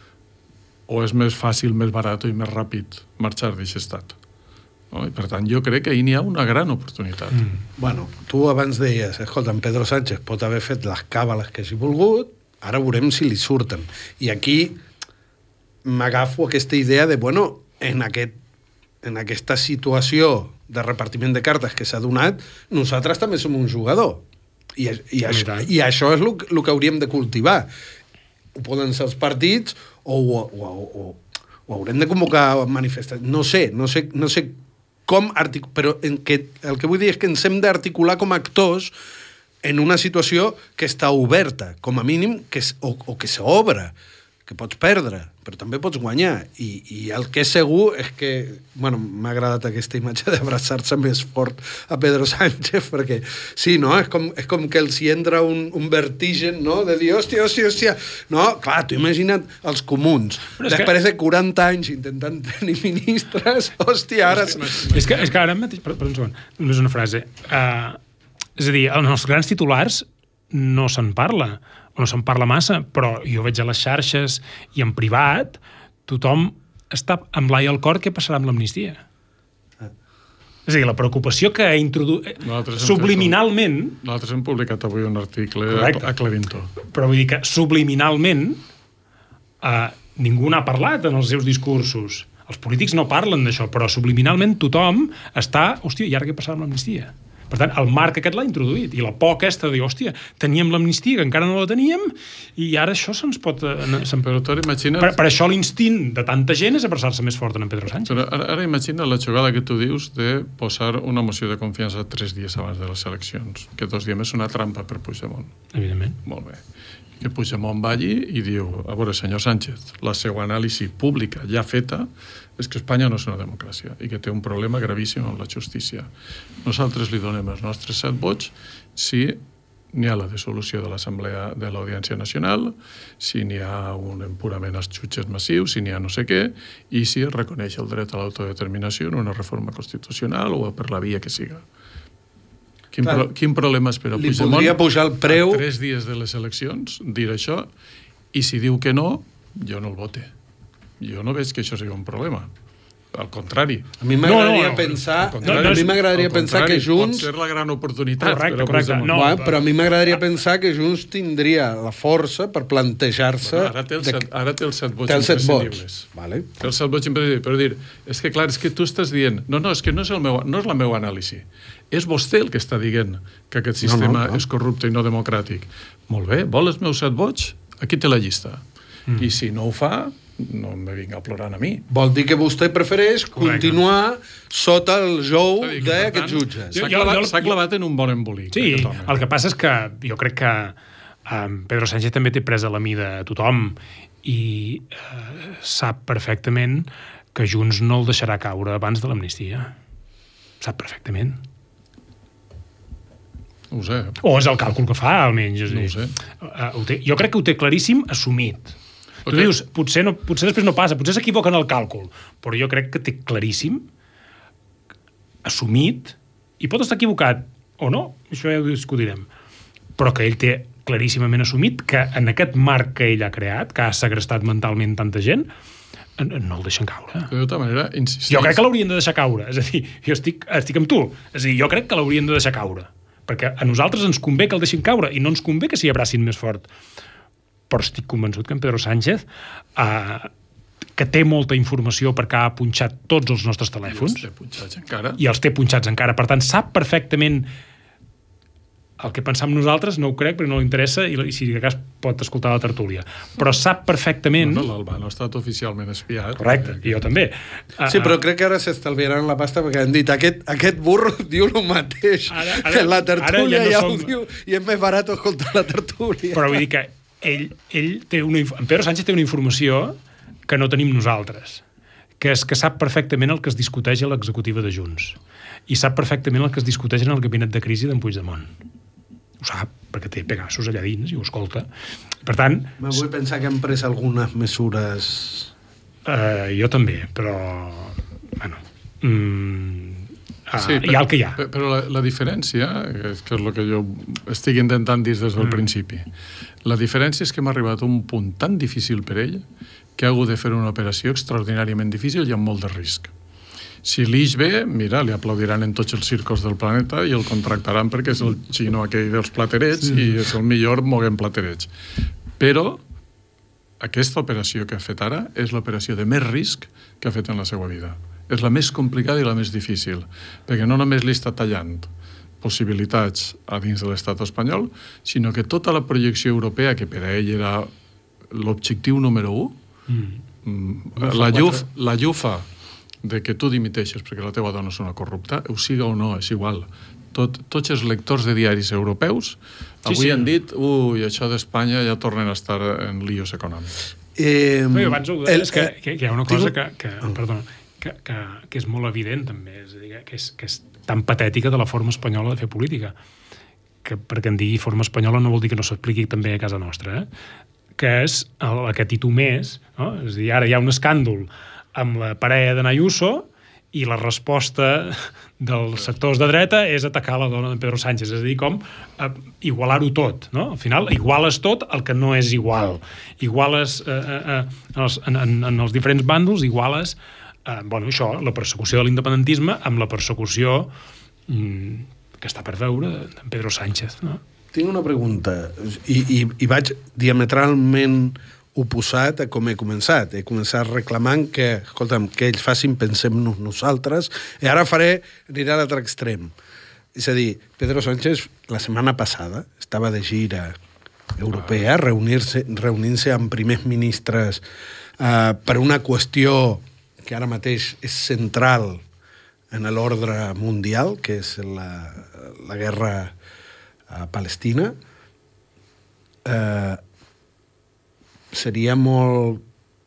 O és més fàcil, més barat i més ràpid marxar d'aquest estat? No? I per tant, jo crec que ahir n'hi ha una gran oportunitat. Mm. Bueno, tu abans deies, escolta, en Pedro Sánchez pot haver fet les càbales que hagi volgut, ara veurem si li surten. I aquí m'agafo aquesta idea de, bueno, en, aquest, en aquesta situació de repartiment de cartes que s'ha donat, nosaltres també som un jugador. I, i, això, i això és el, el que hauríem de cultivar. Ho poden ser els partits o, o, o, o, o haurem de convocar manifestacions. No sé, no sé, no sé com articular, però en que, el que vull dir és que ens hem d'articular com a actors en una situació que està oberta, com a mínim, que, o, o que s'obre. que pots perdre, però també pots guanyar. I, i el que és segur és que, bueno, m'ha agradat aquesta imatge d'abraçar-se més fort a Pedro Sánchez, perquè, sí, no? És com, és com que els hi entra un, un vertigen, no? De dir, hòstia, hòstia, hòstia. No, clar, t'ho imagina't els comuns. Després que... de quaranta anys intentant tenir ministres, hòstia, ara... És que, és que ara mateix... Perdó, un segon, només una frase. Uh, és a dir, en els grans titulars no se'n parla, o no se'n parla massa, però jo veig a les xarxes i en privat tothom està amb l'ai al cor què passarà amb l'amnistia. Ah. És a dir, la preocupació que ha introduït subliminalment... Fet, nosaltres hem publicat avui un article correcte. A Clevintó. Però vull dir que subliminalment eh, ningú n'ha parlat en els seus discursos. Els polítics no parlen d'això, però subliminalment tothom està... Hòstia, i ara què passarà amb l'amnistia? Per tant, el marc aquest l'ha introduït, i la por aquesta de dir, hòstia, teníem l'amnistia, que encara no la teníem, i ara això se'ns pot... Se'n... Però tu ara imagina't... Per, per això l'instint de tanta gent és abraçar-se més fort en Pedro Sánchez. Però ara, ara imagina la jugada que tu dius de posar una moció de confiança tres dies abans de les eleccions, que dos dies és una trampa per Puigdemont. Evidentment. Molt bé. Que Puigdemont va allí i diu, a veure, senyor Sánchez, la seva anàlisi pública ja feta és que Espanya no és una democràcia i que té un problema gravíssim amb la justícia. Nosaltres li donem els nostres set vots si n'hi ha la dissolució de l'Assemblea de l'Audiència Nacional, si n'hi ha un empurament als jutges massius, si n'hi ha no sé què, i si es reconeix el dret a l'autodeterminació en una reforma constitucional o per la via que siga. Quin, Clar, pro, quin problema és per a Puigdemont? Li podria pujar el preu... A tres dies de les eleccions, dir això, i si diu que no, jo no el vote. Jo no veig que això sigui un problema. Al contrari. A mi m'agradaria no, no, pensar, no, no, a mi m'agradaria pensar que Junts... Pot ser la gran oportunitat. Correcte, correcte. No, bueno, però a mi m'agradaria pensar que Junts tindria la força per plantejar-se... Bueno, ara té els set, ara té els set vots té els set imprescindibles. Vots. Vale. Té els set vots imprescindibles. Però dir, és que clar, és que tu estàs dient... No, no, és que no és, el meu, no és la meva anàlisi. És vostè el que està dient que aquest sistema no, no, no. és corrupte i no democràtic. Molt bé, vol els meus set vots? Aquí té la llista. Mm. I si no ho fa... no me vinga plorant a mi. Vol dir que vostè prefereix continuar sota el jou d'aquests jutges. S'ha clavat, clavat en un bon embolic. Sí, el que passa és que jo crec que um, Pedro Sánchez també té presa la mida a tothom i uh, sap perfectament que Junts no el deixarà caure abans de l'amnistia. Sap perfectament. No ho sé. O és el càlcul que fa, almenys. No ho sé. Uh, ho té, jo crec que ho té claríssim assumit. Okay. Tu dius, potser, no, potser després no passa, potser s'equivoca en el càlcul, però jo crec que té claríssim, assumit, i pot estar equivocat o no, això ja ho discutirem, però que ell té claríssimament assumit que en aquest marc que ell ha creat, que ha segrestat mentalment tanta gent, no el deixen caure. De tota manera, insisteix... Jo crec que l'haurien de deixar caure, és a dir, jo estic, estic amb tu, és a dir, jo crec que l'haurien de deixar caure, perquè a nosaltres ens convé que el deixin caure i no ens convé que s'hi abracin més fort. Però estic convençut que en Pedro Sánchez, eh, que té molta informació perquè ha punxat tots els nostres telèfons, i els té punxats encara, i els té punxats encara, per tant, sap perfectament el que pensam nosaltres, no ho crec, perquè no li interessa, i, i si de cas pot escoltar la tertúlia. Però sap perfectament... No, no, l'Albano ha estat oficialment espiat. Correcte, i jo també. Sí, però crec que ara s'estalviaran la pasta, perquè han dit, aquest, aquest burro diu el mateix, ara, ara, que la tertúlia ja, ja som... ho diu, i és més barat escoltar la tertúlia. Però vull dir que ell, ell té una... En Pedro Sánchez té una informació que no tenim nosaltres, que és que sap perfectament el que es discuteix a l'executiva de Junts, i sap perfectament el que es discuteix en el gabinet de crisi d'en Puigdemont. Ho sap, perquè té Pegasus allà dins i ho escolta. Per tant... Me vull pensar que han pres algunes mesures... Uh, jo també, però... Bueno... Mm, uh, sí, hi ha el que hi ha. Però la, la diferència, és que és el que jo estic intentant dir des del mm. principi, la diferència és que hem arribat a un punt tan difícil per ell que ha hagut de fer una operació extraordinàriament difícil i amb molt de risc. Si l'ix ve, mira, li aplaudiran en tots els circos del planeta i el contractaran perquè és el xino aquell dels platerets sí. i és el millor moguent platerets. Però aquesta operació que ha fet ara és l'operació de més risc que ha fet en la seva vida. És la més complicada i la més difícil, perquè no només li està tallant possibilitats a dins de l'estat espanyol, sinó que tota la projecció europea, que per a ell era l'objectiu número u, mm. la, lluf, la llufa de que tu dimiteixes perquè la teva dona és una corrupta, ho siga o no, és igual. Tot, tots els lectors de diaris europeus sí, avui sí. han dit ui, això d'Espanya ja tornen a estar en líos econòmics. Eh, no, abans ho deies, el, que, que, que hi ha una cosa tinc... que, que, oh. perdona, que, que, que és molt evident també, és a dir, que és, que és tan patètica de la forma espanyola de fer política, que perquè en digui forma espanyola no vol dir que no s'apliqui també a casa nostra, eh? Que és el, la que titumés, no? És a dir, ara hi ha un escàndol amb la parella de Ayuso i la resposta dels sectors de dreta és atacar la dona de Pedro Sánchez, és a dir, com eh, igualar-ho tot, no? Al final, iguales tot el que no és igual. Iguales eh, eh, en, els, en, en els diferents bàndols, iguales eh, bueno, això, la persecució de l'independentisme amb la persecució mm, que està per veure d'en Pedro Sánchez, no? Tinc una pregunta, i, i, i vaig diametralment oposat a com he començat. He començat reclamant que, escolta'm, que ells facin, pensem-nos nosaltres, i ara faré, aniré a l'altre extrem. És a dir, Pedro Sánchez la setmana passada estava de gira europea, reunir-se, reunint-se amb primers ministres eh, per una qüestió que ara mateix és central en l'ordre mundial, que és la, la guerra a Palestina. Eh, seria molt,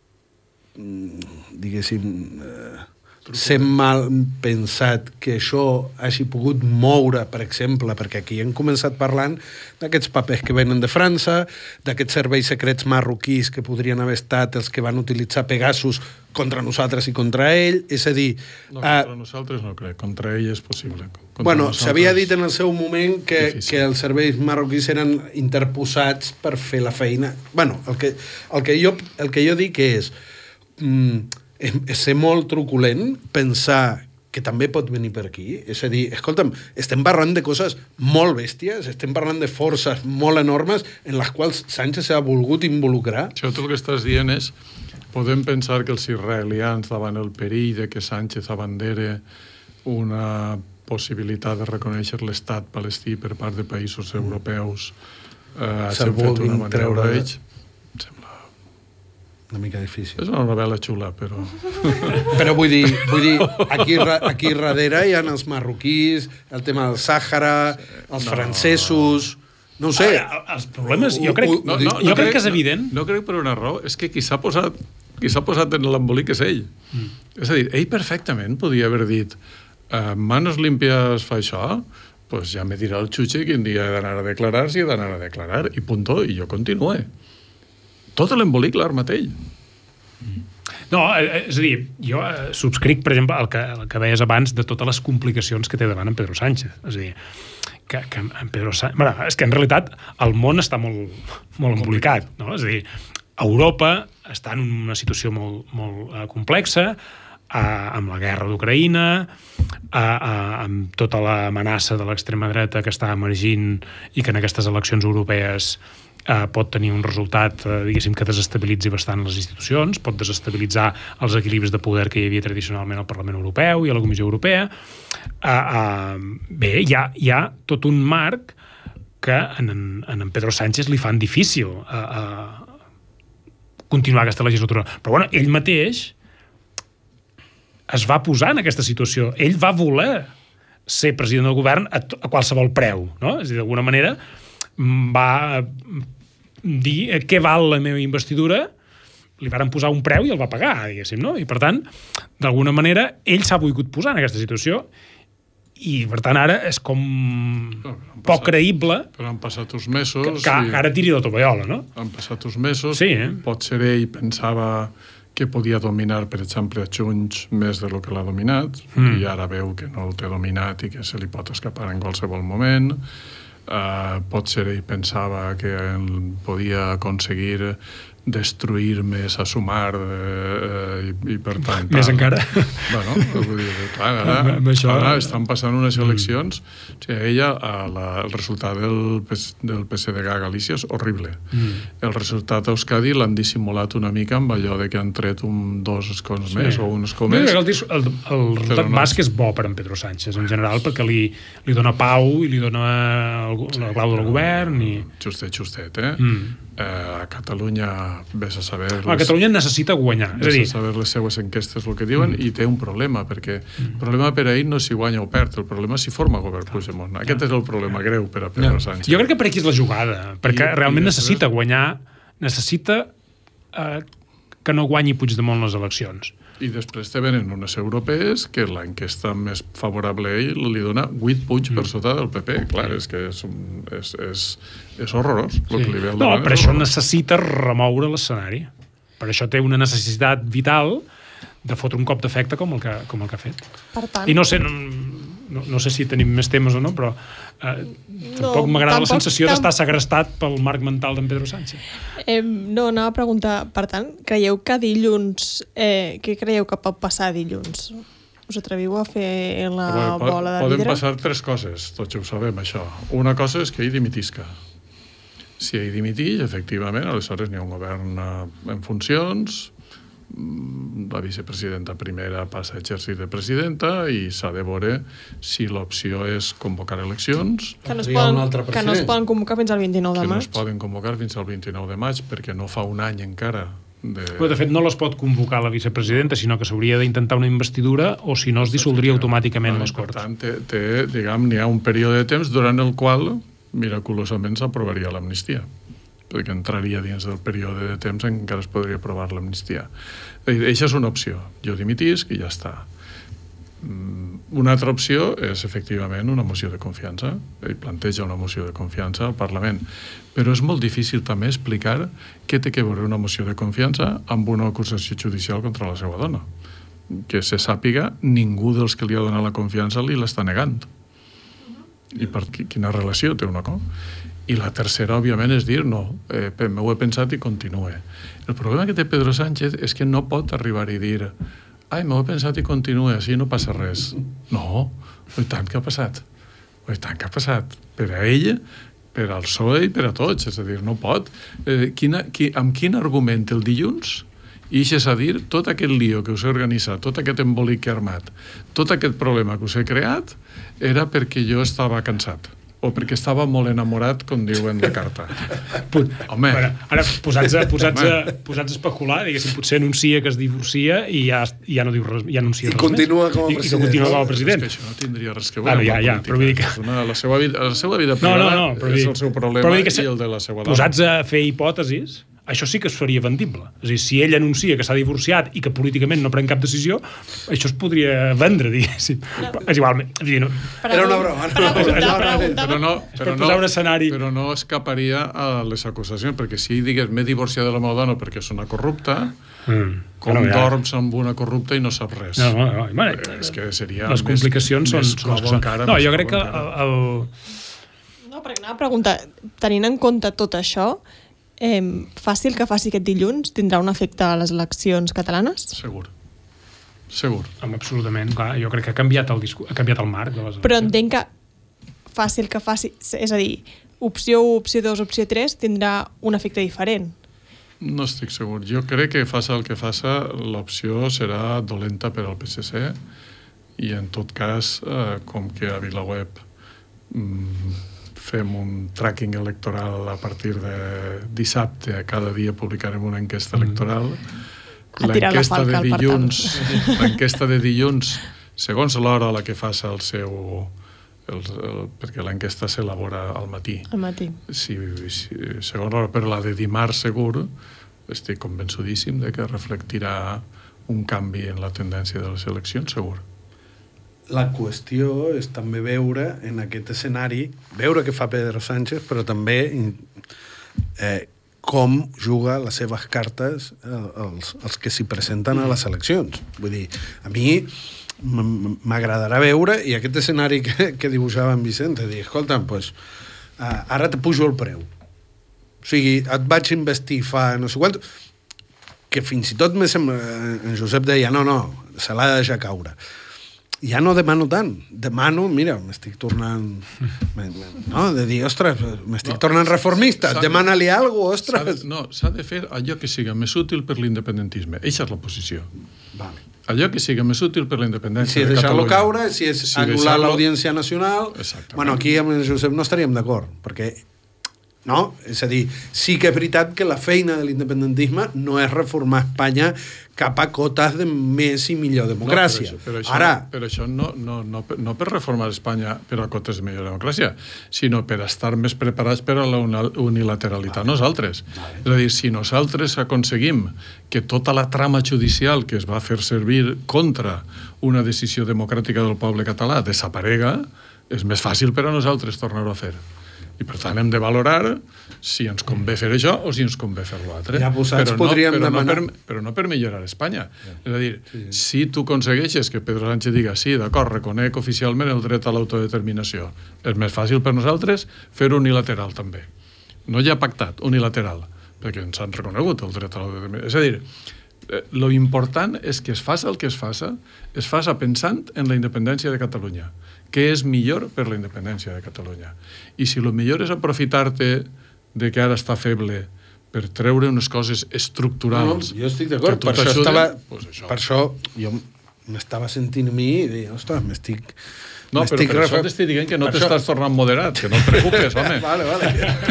diguéssim, eh, ser mal pensat que això hagi pogut moure, per exemple, perquè aquí hem començat parlant d'aquests papers que venen de França, d'aquests serveis secrets marroquís que podrien haver estat els que van utilitzar Pegasus contra nosaltres i contra ell, és a dir... No, contra uh, nosaltres no crec, contra ell és possible. Contra bueno, s'havia dit en el seu moment que, que els serveis marroquís eren interposats per fer la feina. Bueno, el que, el que, jo, el que jo dic és... Mm, és ser molt truculent pensar que també pot venir per aquí. És a dir, escolta'm, estem parlant de coses molt bèsties, estem parlant de forces molt enormes en les quals Sánchez s'ha volgut involucrar. Això tot el que estàs dient és, podem pensar que els israelians, davant el perill de que Sánchez abandere una possibilitat de reconèixer l'estat palestí per part de països europeus, eh, s'han fet una manera d'ells. Una mica difícil. És una novel·la xula, però... Però vull dir, vull dir aquí, aquí darrere hi ha els marroquís, el tema del Sàhara, els no. francesos... No ho sé. Veure, els problemes, jo crec, no, no, jo no crec que és evident. No, no crec per una raó, és que qui s'ha posat, qui s'ha posat en l'embolic és ell. Mm. És a dir, ell perfectament podia haver dit uh, manos limpias fa això, pues ja me dirà el xutxe quin dia he d'anar a declarar, si he d'anar a declarar, i puntó, i jo continue. Tot l'embolic l'armat ell. No, és a dir, jo subscric, per exemple, el que, el que deies abans de totes les complicacions que té davant en Pedro Sánchez. És a dir, que, que en Pedro Sánchez... Bueno, és que en realitat el món està molt, molt embolicat, no? És a dir, Europa està en una situació molt, molt uh, complexa, uh, amb la guerra d'Ucraïna, uh, uh, amb tota l'amenaça de l'extrema dreta que està emergint i que en aquestes eleccions europees Uh, pot tenir un resultat, uh, diguéssim, que desestabilitzi bastant les institucions, pot desestabilitzar els equilibris de poder que hi havia tradicionalment al Parlament Europeu i a la Comissió Europea. Uh, uh, bé, hi ha, hi ha tot un marc que en, en, en Pedro Sánchez li fan difícil uh, uh, continuar aquesta legislatura. Però, bueno, ell mateix es va posar en aquesta situació. Ell va voler ser president del govern a, a qualsevol preu, no? És a dir, d'alguna manera va dir què val la meva investidura, li varen posar un preu i el va pagar, diguéssim, no? I per tant, d'alguna manera, ell s'ha volgut posar en aquesta situació i per tant ara és com no, poc passat, creïble però han passat uns mesos que, que i... ara tiri de tovallola, no? Han passat uns mesos, sí, eh? Pot ser ell pensava que podia dominar, per exemple, a Junts més de lo que l'ha dominat, mm. i ara veu que no el té dominat i que se li pot escapar en qualsevol moment. Uh, pot ser ell pensava que podia aconseguir destruir més a sumar uh, i, i per tant... Més tal. Encara? Bueno, vull dir, clar, ara, això... ara estan passant unes eleccions, mm. o sigui, ella, la, el resultat del, del P S D G a Galícia és horrible. Mm. El resultat a Euskadi l'han dissimulat una mica amb allò de que han tret un, dos escons sí. més o un escó més. El, el, el resultat no basc és bo per en Pedro Sánchez, en general, perquè li, li dona pau i li dona el, la clau del govern. I... Justet, justet, eh? Mm. Uh, a Catalunya vés a saber... Les... A Catalunya necessita guanyar. Vés és a dir... a saber les seues enquestes el que diuen mm. i té un problema, perquè mm. el problema per a ell no és si guanya o perd, el problema és si forma govern Puigdemont. Aquest és el problema greu per a Pedro Sánchez. Jo crec que per aquí és la jugada, perquè I, realment i necessita guanyar, necessita eh, que no guanyi Puigdemont les eleccions. I després te venen unes europees que l'enquesta més favorable a ell li dona vuit punts per sota del P P. Clar, és que és, un, és, és, és horrorós. Sí. Que li ve al No, davant per és això horrorós. necessita remoure l'escenari. Per això té una necessitat vital de fotre un cop d'efecte com el que, com el que ha fet. Per tant... I no sé, no, no, no sé si tenim més temes o no, però eh, tampoc No, m'agrada la tampoc- sensació tam- d'estar segrestat pel marc mental d'en Pedro Sánchez. Eh, no, anava a preguntar, per tant, creieu que dilluns... Eh, què creieu que pot passar dilluns? Us atreviu a fer la Bueno, po- bola de Poden vidre? passar tres coses, tots ho sabem, això. Una cosa és que ell dimitisca. Si ell dimitix, efectivament, aleshores n'hi ha un govern eh, en funcions, mm, la vicepresidenta primera passa a exercir de presidenta i s'ha de veure si l'opció és convocar eleccions, Que no, es Hi ha un poden, altre que no es president. poden convocar fins al vint-i-nou de que no maig. es poden convocar fins al vint-i-nou de maig perquè no fa un any encara de... Però, de fet, no les pot convocar la vicepresidenta, sinó que s'hauria d'intentar una investidura o si no es dissoldria automàticament les Per Corts. tant, té, té, diguem, n'hi ha un període de temps durant el qual miraculosament s'aprovaria l'amnistia, perquè entraria dins del període de temps en què encara es podria aprovar l'amnistia. Això és una opció. Jo dimitisc i ja està. Una altra opció és, efectivament, una moció de confiança. Ell planteja una moció de confiança al Parlament. Però és molt difícil també explicar què té que veure una moció de confiança amb una acusació judicial contra la seva dona. Que se sàpiga, ningú dels que li ha donat la confiança li l'està negant. I per quina relació té una cosa? I la tercera, òbviament, és dir, no, eh, m'ho he pensat i continue. El problema que té Pedro Sánchez és que no pot arribar i dir ai, m'ho he pensat i continue, així no passa res. No, i tant que ha passat. I tant que ha passat. Per a ell, per al P S O E i per a tots. És a dir, no pot. Eh, quina, qui, amb quin argument el dilluns ixes a dir tot aquest lío que us he organitzat, tot aquest embolic que he armat, tot aquest problema que us he creat, era perquè jo estava cansat o perquè estava molt enamorat, com diuen la carta. Home... Bueno, ara, posats a, posats, a, posats a especular, diguéssim, potser anuncia que es divorcia i ja, ja no diu res, ja anuncia I res continua més. com a I, president. I que continua com a És president. que això no tindria res que Claro, veure ja, amb la ja, política. però vull dir que- És una, la, seva vida, la seva vida No, no, privada no, però vull és dir- el seu problema però vull dir que i se- el de la seva dona. Posats a fer hipòtesis, això sí que es faria vendible. És a dir, si ell anuncia que s'ha divorciat i que políticament no pren cap decisió, això es podria vendre, diguéssim. No. És igual, és dir, no, Era una broma. Pregunta, No, no, pregunta. Però no, per però no, posar un escenari. però no escaparia a les acusacions, perquè si ell digués m'he divorciat de la meva dona perquè és una corrupta, mm. com Bueno, ja. dorms amb una corrupta i no saps res. No, no, no. Bueno, És que seria les més- complicacions són... més són les que clau són. encara, No, més jo clau crec que encara. el, el, No, perquè anava a preguntar, tenint en compte tot això, eh, fàcil que faci aquest dilluns tindrà un efecte a les eleccions catalanes? Segur. Segur. Home, absolutament, clar, jo crec que ha canviat el, discu ha canviat el marc de les Però eleccions. entenc que fàcil que faci, és a dir, opció u, opció dos, opció tres tindrà un efecte diferent. No estic segur. Jo crec que faça el que faça, l'opció serà dolenta per al P S C i en tot cas, eh, com que a VilaWeb mm, fem un tracking electoral a partir de dissabte, cada dia publicarem una enquesta electoral. Ha tirat la L'enquesta falca de al portal. dilluns, l'enquesta de dilluns, segons l'hora a la que faça el seu... El, el, perquè l'enquesta s'elabora al matí. Al matí. Si, si, segons l'hora, però la de dimarts segur, estic convençudíssim de que reflectirà un canvi en la tendència de les eleccions, segur. La qüestió és també veure en aquest escenari, veure què fa Pedro Sánchez, però també eh, com juga les seves cartes eh, els, els que s'hi presenten a les eleccions. Vull dir, a mi m- m'agradarà veure, i aquest escenari que, que dibuixava en Vicent, de dir, escolta, pues, uh, ara te pujo el preu. O sigui, et vaig investir fa no sé quant, que fins i tot me sembla, en Josep deia, no, no, se l'ha de deixar caure. Ja no demano tant, demano, mira, m'estic tornant, no, de dir, ostres, m'estic No, tornant reformista, s'ha de- demana-li alguna cosa, S'ha de, ostres. no, s'ha de fer allò que siga més útil per l'independentisme. Eixa és la posició. Vale. Allò que siga més útil per la independència Si és de deixar-lo Catalunya. caure, si és Si anul·lar deixar-lo- l'Audiència Nacional... Exactament. Bueno, aquí amb el Josep no estaríem d'acord, perquè no? És a dir, sí que és veritat que la feina de l'independentisme no és reformar Espanya cap a cotes de més i millor democràcia. No, però això, però això, Ara... Però això no, no, no, no per reformar Espanya per a cotes de millor democràcia, sinó per estar més preparats per a la unilateralitat vale. nosaltres. Vale. És a dir, si nosaltres aconseguim que tota la trama judicial que es va fer servir contra una decisió democràtica del poble català desaparega, és més fàcil per a nosaltres tornar-ho a fer. I per tant hem de valorar si ens convé fer això o si ens convé fer l'altre. Ja posats però podríem no, però demanar... No per, però no per millorar Espanya. Ja. És a dir, sí. si tu aconsegueixes que Pedro Sánchez diga sí, d'acord, reconec oficialment el dret a l'autodeterminació, és més fàcil per nosaltres fer-ho unilateral també. No ja pactat, unilateral, perquè ens han reconegut el dret a l'autodeterminació. És a dir, lo important és que es faça el que es faça, es faça pensant en la independència de Catalunya. Què és millor per la independència de Catalunya? I si el millor és aprofitar-te de que ara està feble per treure unes coses estructurals... No, jo estic d'acord, per, això ajuden, estava, pues això. per això jo m'estava sentint a mi i deia, ostres, m'estic... No, però per refer... això t'estic dient que no t'estàs això... tornant moderat, que no et preocupes, home. Vale, vale.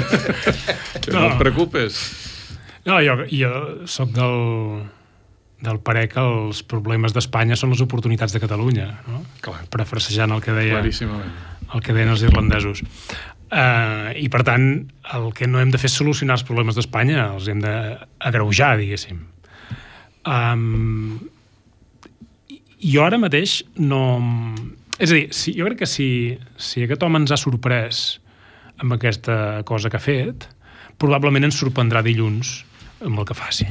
que no, no et preocupes. No, jo, jo soc del... del parer que els problemes d'Espanya són les oportunitats de Catalunya, no? Clar. Parafrasejant el que deia el que deien els irlandesos. Uh, I, per tant, el que no hem de fer és solucionar els problemes d'Espanya, els hem d'agreujar, diguéssim. Um, jo ara mateix no... És a dir, si, jo crec que si, si aquest home ens ha sorprès amb aquesta cosa que ha fet, probablement ens sorprendrà dilluns amb el que faci.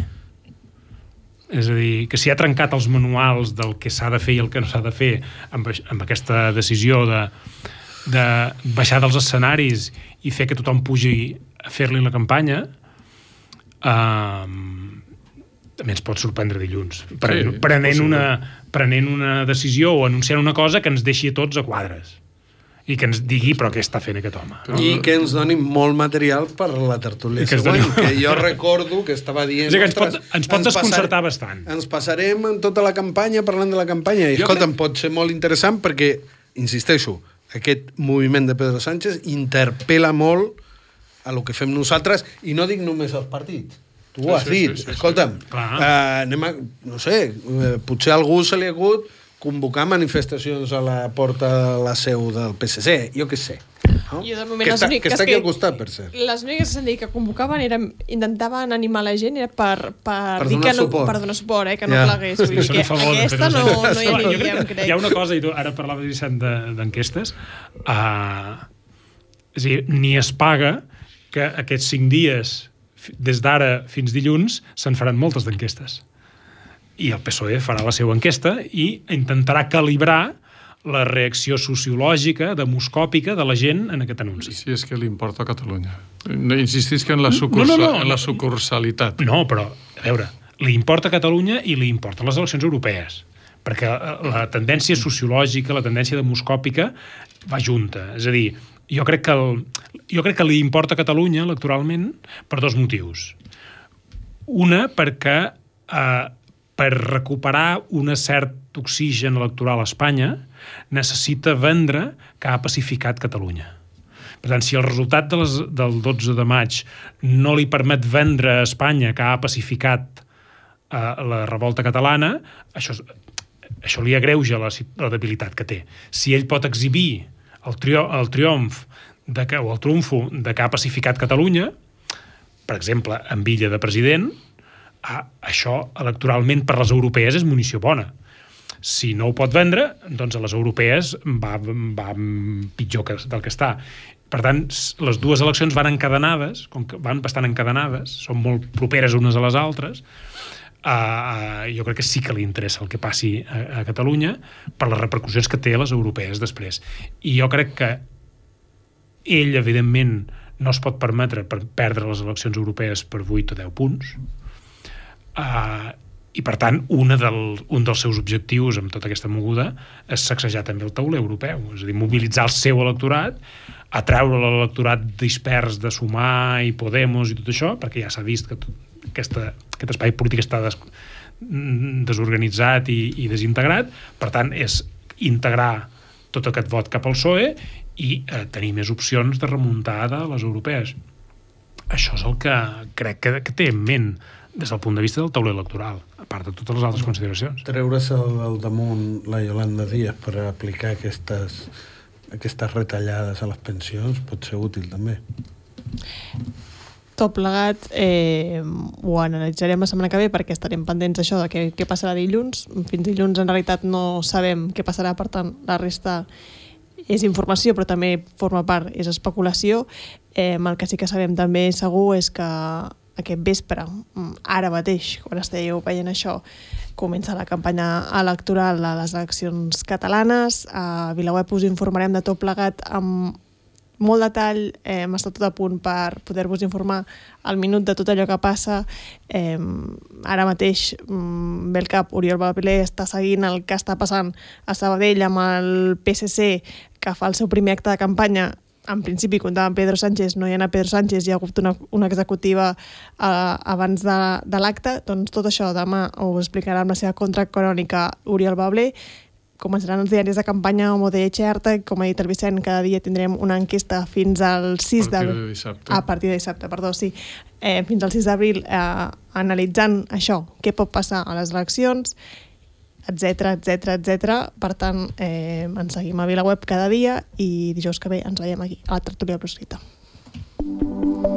És a dir, que si ha trencat els manuals del que s'ha de fer i el que no s'ha de fer amb, amb aquesta decisió de, de baixar dels escenaris i fer que tothom pugi a fer-li la campanya, eh, també ens pot sorprendre dilluns. Prenent, sí, prenent, una, prenent una decisió o anunciant una cosa que ens deixi a tots a quadres. I que ens digui, però què està fent aquest home? No? I que ens doni molt material per la tertúlia següent, doni... que jo recordo que estava dient... És que ens pot, ens pot ens desconcertar passar... bastant. Ens passarem en tota la campanya parlant de la campanya, i jo escolta'm, crec... pot ser molt interessant perquè, insisteixo, aquest moviment de Pedro Sánchez interpel·la molt a lo que fem nosaltres, i no dic només els partits. Tu ho has sí, dit. Sí, sí, sí, escolta'm, sí. Uh, anem a... No sé, uh, potser a algú se li ha hagut convocar manifestacions a la porta de la seu del P S C, jo què sé. No? Jo de moment que, està, que està aquí al costat, per cert. Les úniques que s'han dit que convocaven eren, intentaven animar la gent era per, per, per dir donar que no, suport. per donar suport, eh, que no ja. plegués. Vull dir que aquesta no, no hi aniríem, crec. Hi ha una cosa, i tu ara parlaves, Vicent, d'enquestes, uh, és a dir, ni es paga que aquests cinc dies, des d'ara fins dilluns, se'n faran moltes d'enquestes. I el P S O E farà la seva enquesta i intentarà calibrar la reacció sociològica, demoscòpica de la gent en aquest anunci. Si és que li importa a Catalunya. No insistis que en la, sucursa, no, no, no. en la sucursalitat. No, però, a veure, li importa a Catalunya i li importen les eleccions europees, perquè la tendència sociològica, la tendència demoscòpica va junta. És a dir, jo crec que, el, jo crec que li importa a Catalunya electoralment per dos motius. Una, perquè eh, per recuperar un cert oxigen electoral a Espanya necessita vendre que ha pacificat Catalunya. Per tant, si el resultat de les, del dotze de maig no li permet vendre a Espanya que ha pacificat eh, la revolta catalana, això, això li agreuja la, la debilitat que té. Si ell pot exhibir el, triomf, el triomf de que, o el triomfo de que ha pacificat Catalunya, per exemple, amb Illa de president, ah, això electoralment per les europees és munició bona. Si no ho pot vendre, doncs a les europees va, va pitjor que, del que està. Per tant, les dues eleccions van encadenades, com que van bastant encadenades, són molt properes unes a les altres, uh, jo crec que sí que li interessa el que passi a, a Catalunya per les repercussions que té a les europees després. I jo crec que ell, evidentment, no es pot permetre per perdre les eleccions europees per vuit o deu punts, Uh, i per tant una del, un dels seus objectius amb tota aquesta moguda és sacsejar també el tauler europeu, és a dir, mobilitzar el seu electorat, atraure l'electorat dispers de Sumar i Podemos i tot això, perquè ja s'ha vist que tot, aquesta, aquest espai polític està des, desorganitzat i, i desintegrat. Per tant, és integrar tot aquest vot cap al P S O E i eh, tenir més opcions de remuntada a les europees. això és el que crec que, que té en ment des del punt de vista del tauler electoral, a part de totes les altres consideracions. Treure's al damunt la Yolanda Díaz per aplicar aquestes, aquestes retallades a les pensions pot ser útil també. Tot plegat eh, ho analitzarem la setmana que ve perquè estarem pendents d'això de què, què passarà dilluns. Fins dilluns en realitat no sabem què passarà, per tant la resta és informació però també forma part, és especulació. Eh, el que sí que sabem també segur és que aquest vespre, ara mateix, quan esteu veient això, comença la campanya electoral a les eleccions catalanes. A VilaWeb us informarem de tot plegat amb molt detall, eh, hem estat tot a punt per poder-vos informar al minut de tot allò que passa. Eh, ara mateix mm, ve el cap, Oriol Balapiler està seguint el que està passant a Sabadell amb el P S C, que fa el seu primer acte de campanya. En principi comptava amb Pedro Sánchez, no hi ha anat Pedro Sánchez, hi ha hagut una, una executiva eh, abans de, de l'acte. Doncs tot això demà ho explicarà amb la seva contracrònica Oriol Balapiler. Començaran els diaris de campanya o de Xerta, com ha dit el Vicent, cada dia tindrem una enquesta fins al sis d'abril. A partir de dissabte, perdó, sí. Eh, fins al sis d'abril, eh, analitzant això, què pot passar a les eleccions, etcètera, etcètera, etcètera. Per tant, eh, ens seguim a VilaWeb cada dia i dijous que ve ens veiem aquí, a la tertúlia proscrita.